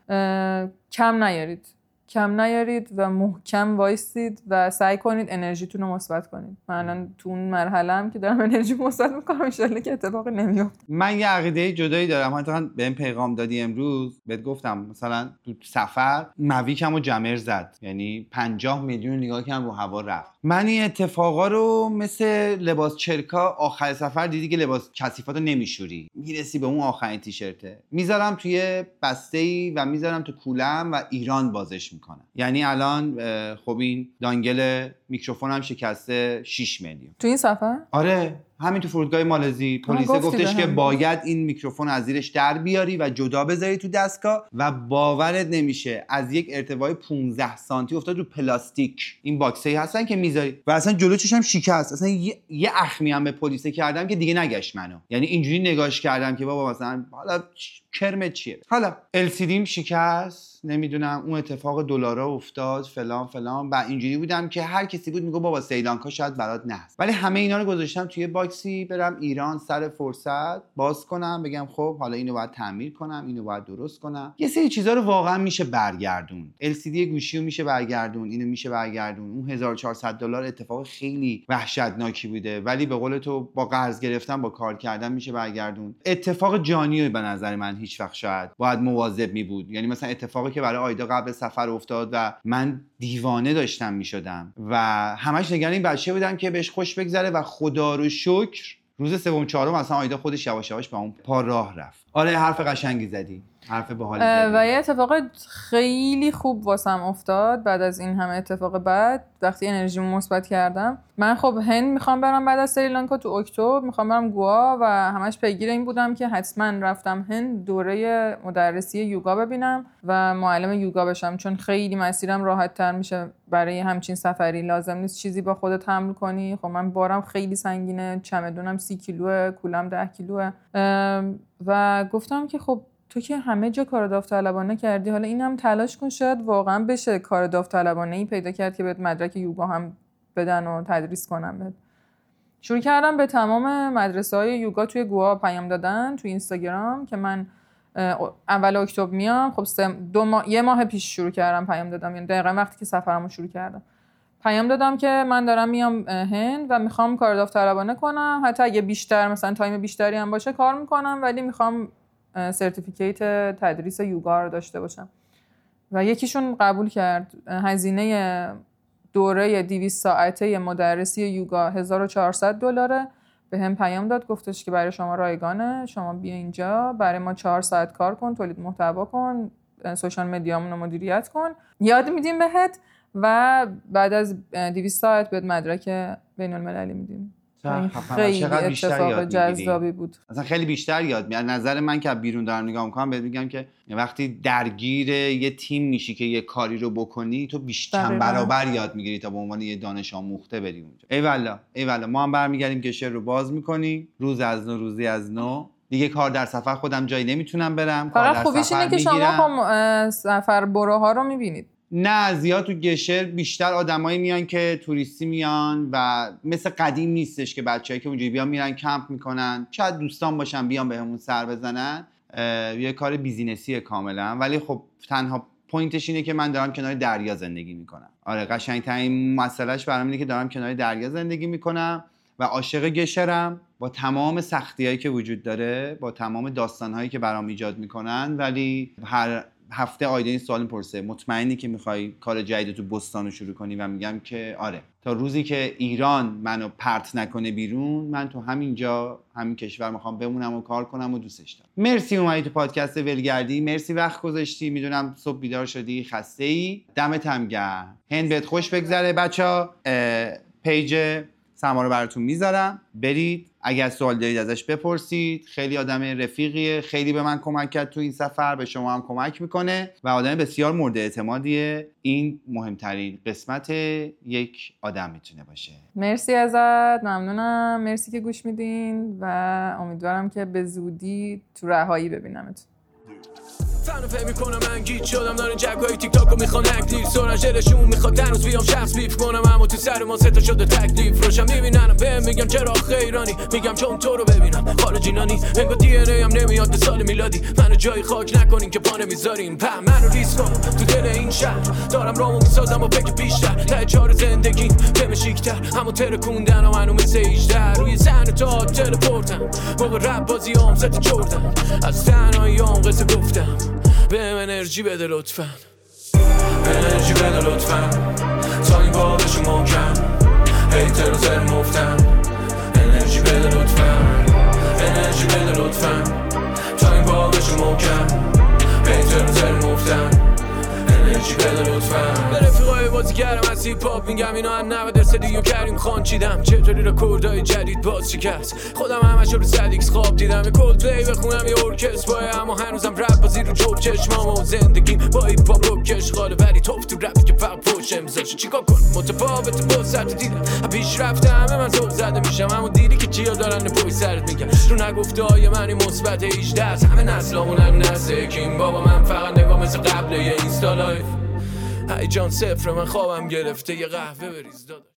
کم نیارید کم نیارید و محکم وایسید و سعی کنید انرژیتون رو مثبت کنید. من الان تو اون مرحله‌ام که دارم انرژی مثبت می‌کنم، ان شاءالله که اتفاقی نمیفته. من یه عقیده جدایی دارم. حتما بهم پیغام دادی امروز، بهت گفتم مثلا تو سفر مویکمو جمر زد، یعنی پنجاه میلیون نگاه کردم رو هوا رفت. من این اتفاقا رو مثل لباس چرکا آخر سفر دیدی که لباس کثیفاتو نمیشوری، میرسی به اون آخرین تیشرته، میذارم توی بسته‌ای و میذارم تو کولم و ایران بازش میکنم. یعنی الان خب این دانگل میکروفونم شکسته شش میلیون تو این سفر. آره همین تو فرودگاه مالزی پلیسه گفتش که باید این میکروفون از زیرش در بیاری و جدا بذاری تو دستگاه و باورت نمیشه از یک ارتفاع پانزده سانتی افتاد رو پلاستیک. این باکسایی هستن که میذاری و اصلا جلو چشم شکست. اصلا یه, یه اخمی هم به پلیسه کردم که دیگه نگشت منو، یعنی اینجوری نگاش کردم که بابا مثلا حالا کرمت چیه. حالا ال سی دیم شکست، نمیدونم اون اتفاق دلارا افتاد فلان فلان و اینجوری بودم که هر کسی بود میگه بابا سریلانکا شاید برات نه، ولی همه اینا رو گذاشتم توی باکسی برم ایران سر فرصت باز کنم بگم خب حالا اینو باید تعمیر کنم، اینو باید درست کنم. یه سری چیزا رو واقعا میشه برگردون. ال سی دی گوشی رو میشه برگردون، اینو میشه برگردون. اون هزار و چهارصد دلار اتفاق خیلی وحشتناکی بوده، ولی به قول تو با قرض گرفتن با کار کردن میشه برگردون. اتفاق جانی به نظر من هیچ وقت شاید باید مواظب می بود. یعنی مثلا اتفاقی که برای آیدا قبل سفر افتاد و من دیوانه داشتم میشدم و همش نگران این بچه بودم که بهش خوش بگذره و خدا رو شکر روز سوم چهارم اصلا آیدا خودش یواش یواش با اون پا راه رفت. آره حرف قشنگی زدی. حرف باحال و یه اتفاق خیلی خوب واسم افتاد بعد از این همه اتفاق بعد وقتی انرژیمو مثبت کردم. من خب هند میخوام برم بعد از سریلانکا تو اکتبر، میخوام برم گوا و همش پیگیر این بودم که حتما رفتم هند دوره مدرسی یوگا ببینم و معلم یوگا بشم، چون خیلی مسیرم راحت تر میشه برای همچین سفری. لازم نیست چیزی با خودت حمل کنی. خب من بارم خیلی سنگینه، چمدونم سی کیلوه، کولم ده کیلوه و گفتم که خب تو که همه جا کار داوطلبانه کردی، حالا اینم تلاش کن، شاید واقعا بشه کار داوطلبانه‌ای پیدا کرد که بهت مدرک یوگا هم بدن و تدریس کنم بهت. شروع کردم به تمام مدرسه‌های یوگا توی گوا پیام دادن توی اینستاگرام که من اول اکتبر میام. خب دو ماه یه ماه پیش شروع کردم پیام دادم، یعنی دقیقاً وقتی که سفرمو شروع کردم پیام دادم که من دارم میام هند و میخوام کار داوطلبانه کنم، حتی اگه بیشتر مثلا تایم بیشتری هم باشه کار میکنم، ولی میخوام سرتیفیکیت تدریس یوگا رو داشته باشم. و یکیشون قبول کرد. هزینه دوره دویست ساعته مدرسی یوگا هزار و چهارصد دلاره. به هم پیام داد، گفتش که برای شما رایگانه، شما بیا اینجا برای ما چهار ساعت کار کن، تولید محتوا کن، سوشال مدیامون رو مدیریت کن، یاد میدیم بهت و بعد از دویست ساعت بهت مدرک بین المللی میدیم. خیلی اتفاق جذابی بود. اصلا خیلی بیشتر یاد میاد. نظر من که بیرون دارم نگاه میکنم بهت میگم که وقتی درگیر یه تیم میشی که یه کاری رو بکنی تو بیشتر برابر یاد میگیری تا به عنوان یه دانش آموخته بری اونجا. ای والله ای والله ما هم برمیگردیم که شعر رو باز میکنیم، روز از نو روزی از نو. دیگه کار در سفر خودم جایی نمیتونم برم. کار در خوبیش اینه که شما هم سفر بروها رو میبینید. نه زیاد تو گشر بیشتر آدمایی میان که توریستی میان و مثل قدیم نیستش که بچه‌ای که اونجوری بیان میرن کمپ میکنن، شاید دوستان باشن بیان بهمون سر بزنن. یه کار بیزینسی کاملا، ولی خب تنها پوینتش اینه که من دارم کنار دریا زندگی میکنم. آره قشنگترین مسئلهش برام اینه که دارم کنار دریا زندگی میکنم و عاشق گشرم، با تمام سختیایی که وجود داره، با تمام داستانهایی که برام ایجاد میکنن. ولی هر هفته آیده این سوال میپرسه مطمئنی که میخوای کار جدید تو بستان رو شروع کنی؟ و میگم که آره، تا روزی که ایران منو پرت نکنه بیرون، من تو همینجا همین کشور میخوام بمونم و کار کنم و دوستش دارم. مرسی اومدی تو پادکست ولگردی، مرسی وقت گذاشتی. میدونم صبح بیدار شدی، خسته ای، دمت هم گرم. هند بهت خوش بگذره. بچا پیج سما رو براتون میذارم، برید اگر سوال دارید ازش بپرسید. خیلی آدم رفیقیه، خیلی به من کمک کرد تو این سفر، به شما هم کمک میکنه و آدم بسیار مورد اعتمادیه. این مهمترین قسمت یک آدم میتونه باشه. مرسی ازت، ممنونم، مرسی که گوش میدین و امیدوارم که به زودی تو رهایی ببینمت. فنو فهم میکنم من گیت شدم، دارن جگای تیک تاک رو میخوان اکتیو، سرنجلشون میخواد هنوز بیام شخص بیف کنم، اما تو سر ما ستا شده تکلیف. روشم میبینن بهم میگم چرا خیرانی، میگم چون تو رو ببینم خارجی نانی، انگار دی ان ای هم نمیاد به سال میلادی. منو جای خاک نکنین که پا نمیذارین، پا منو ریس کن تو دل این شهر، دارم رامو میسازم با فکر بیشتر، ته چار زندگی بهم شیکتر، اما ترکوندن و منو مثل ایجدر روی زن تا تلپورتم، موقع رپ بازی هم ست چردم، از تنهایی هم قصه گفتم، بهم انرژی بده لطفاً، انرژی بده لطفاً، تا این بابشو محکم، هیتر و زر مفتم، انرژی بده لطفاً، انرژی بده لطفاً، تا این بابشو محکم، هیتر و زر مفتم، انرژی بده لطفاً. به رفیقای بازی کردم از هیپ هاپ میگم اینا هم نود درصدی و کریم خان چیدم، چطوری رکوردای جدید باز شکست، خودم همش رو صد ایکس خواب دیدم، یه کولد پلی بخونم یه ارکستر بای، اما هنوزم رپ بازی رو جوب چشمام و زندگی با هیپ هاپ رو کشغاله، ولی توف تو رپی که فقط پوش امضاشه. چیکار کنم متفاوت با سطح دیدم، پیش رفته همه من ذوق زده میشم، اما دیدی که چیا دارن پای سرت میگن، رو نگفته های منی مثبت هجده است، همه نسلامونن نزدیکیم بابا، من فقط نگاه مثل قبل یه اینستا لایف. هی جان صفر من خوابم گرفته، یه قهوه بریز دادا.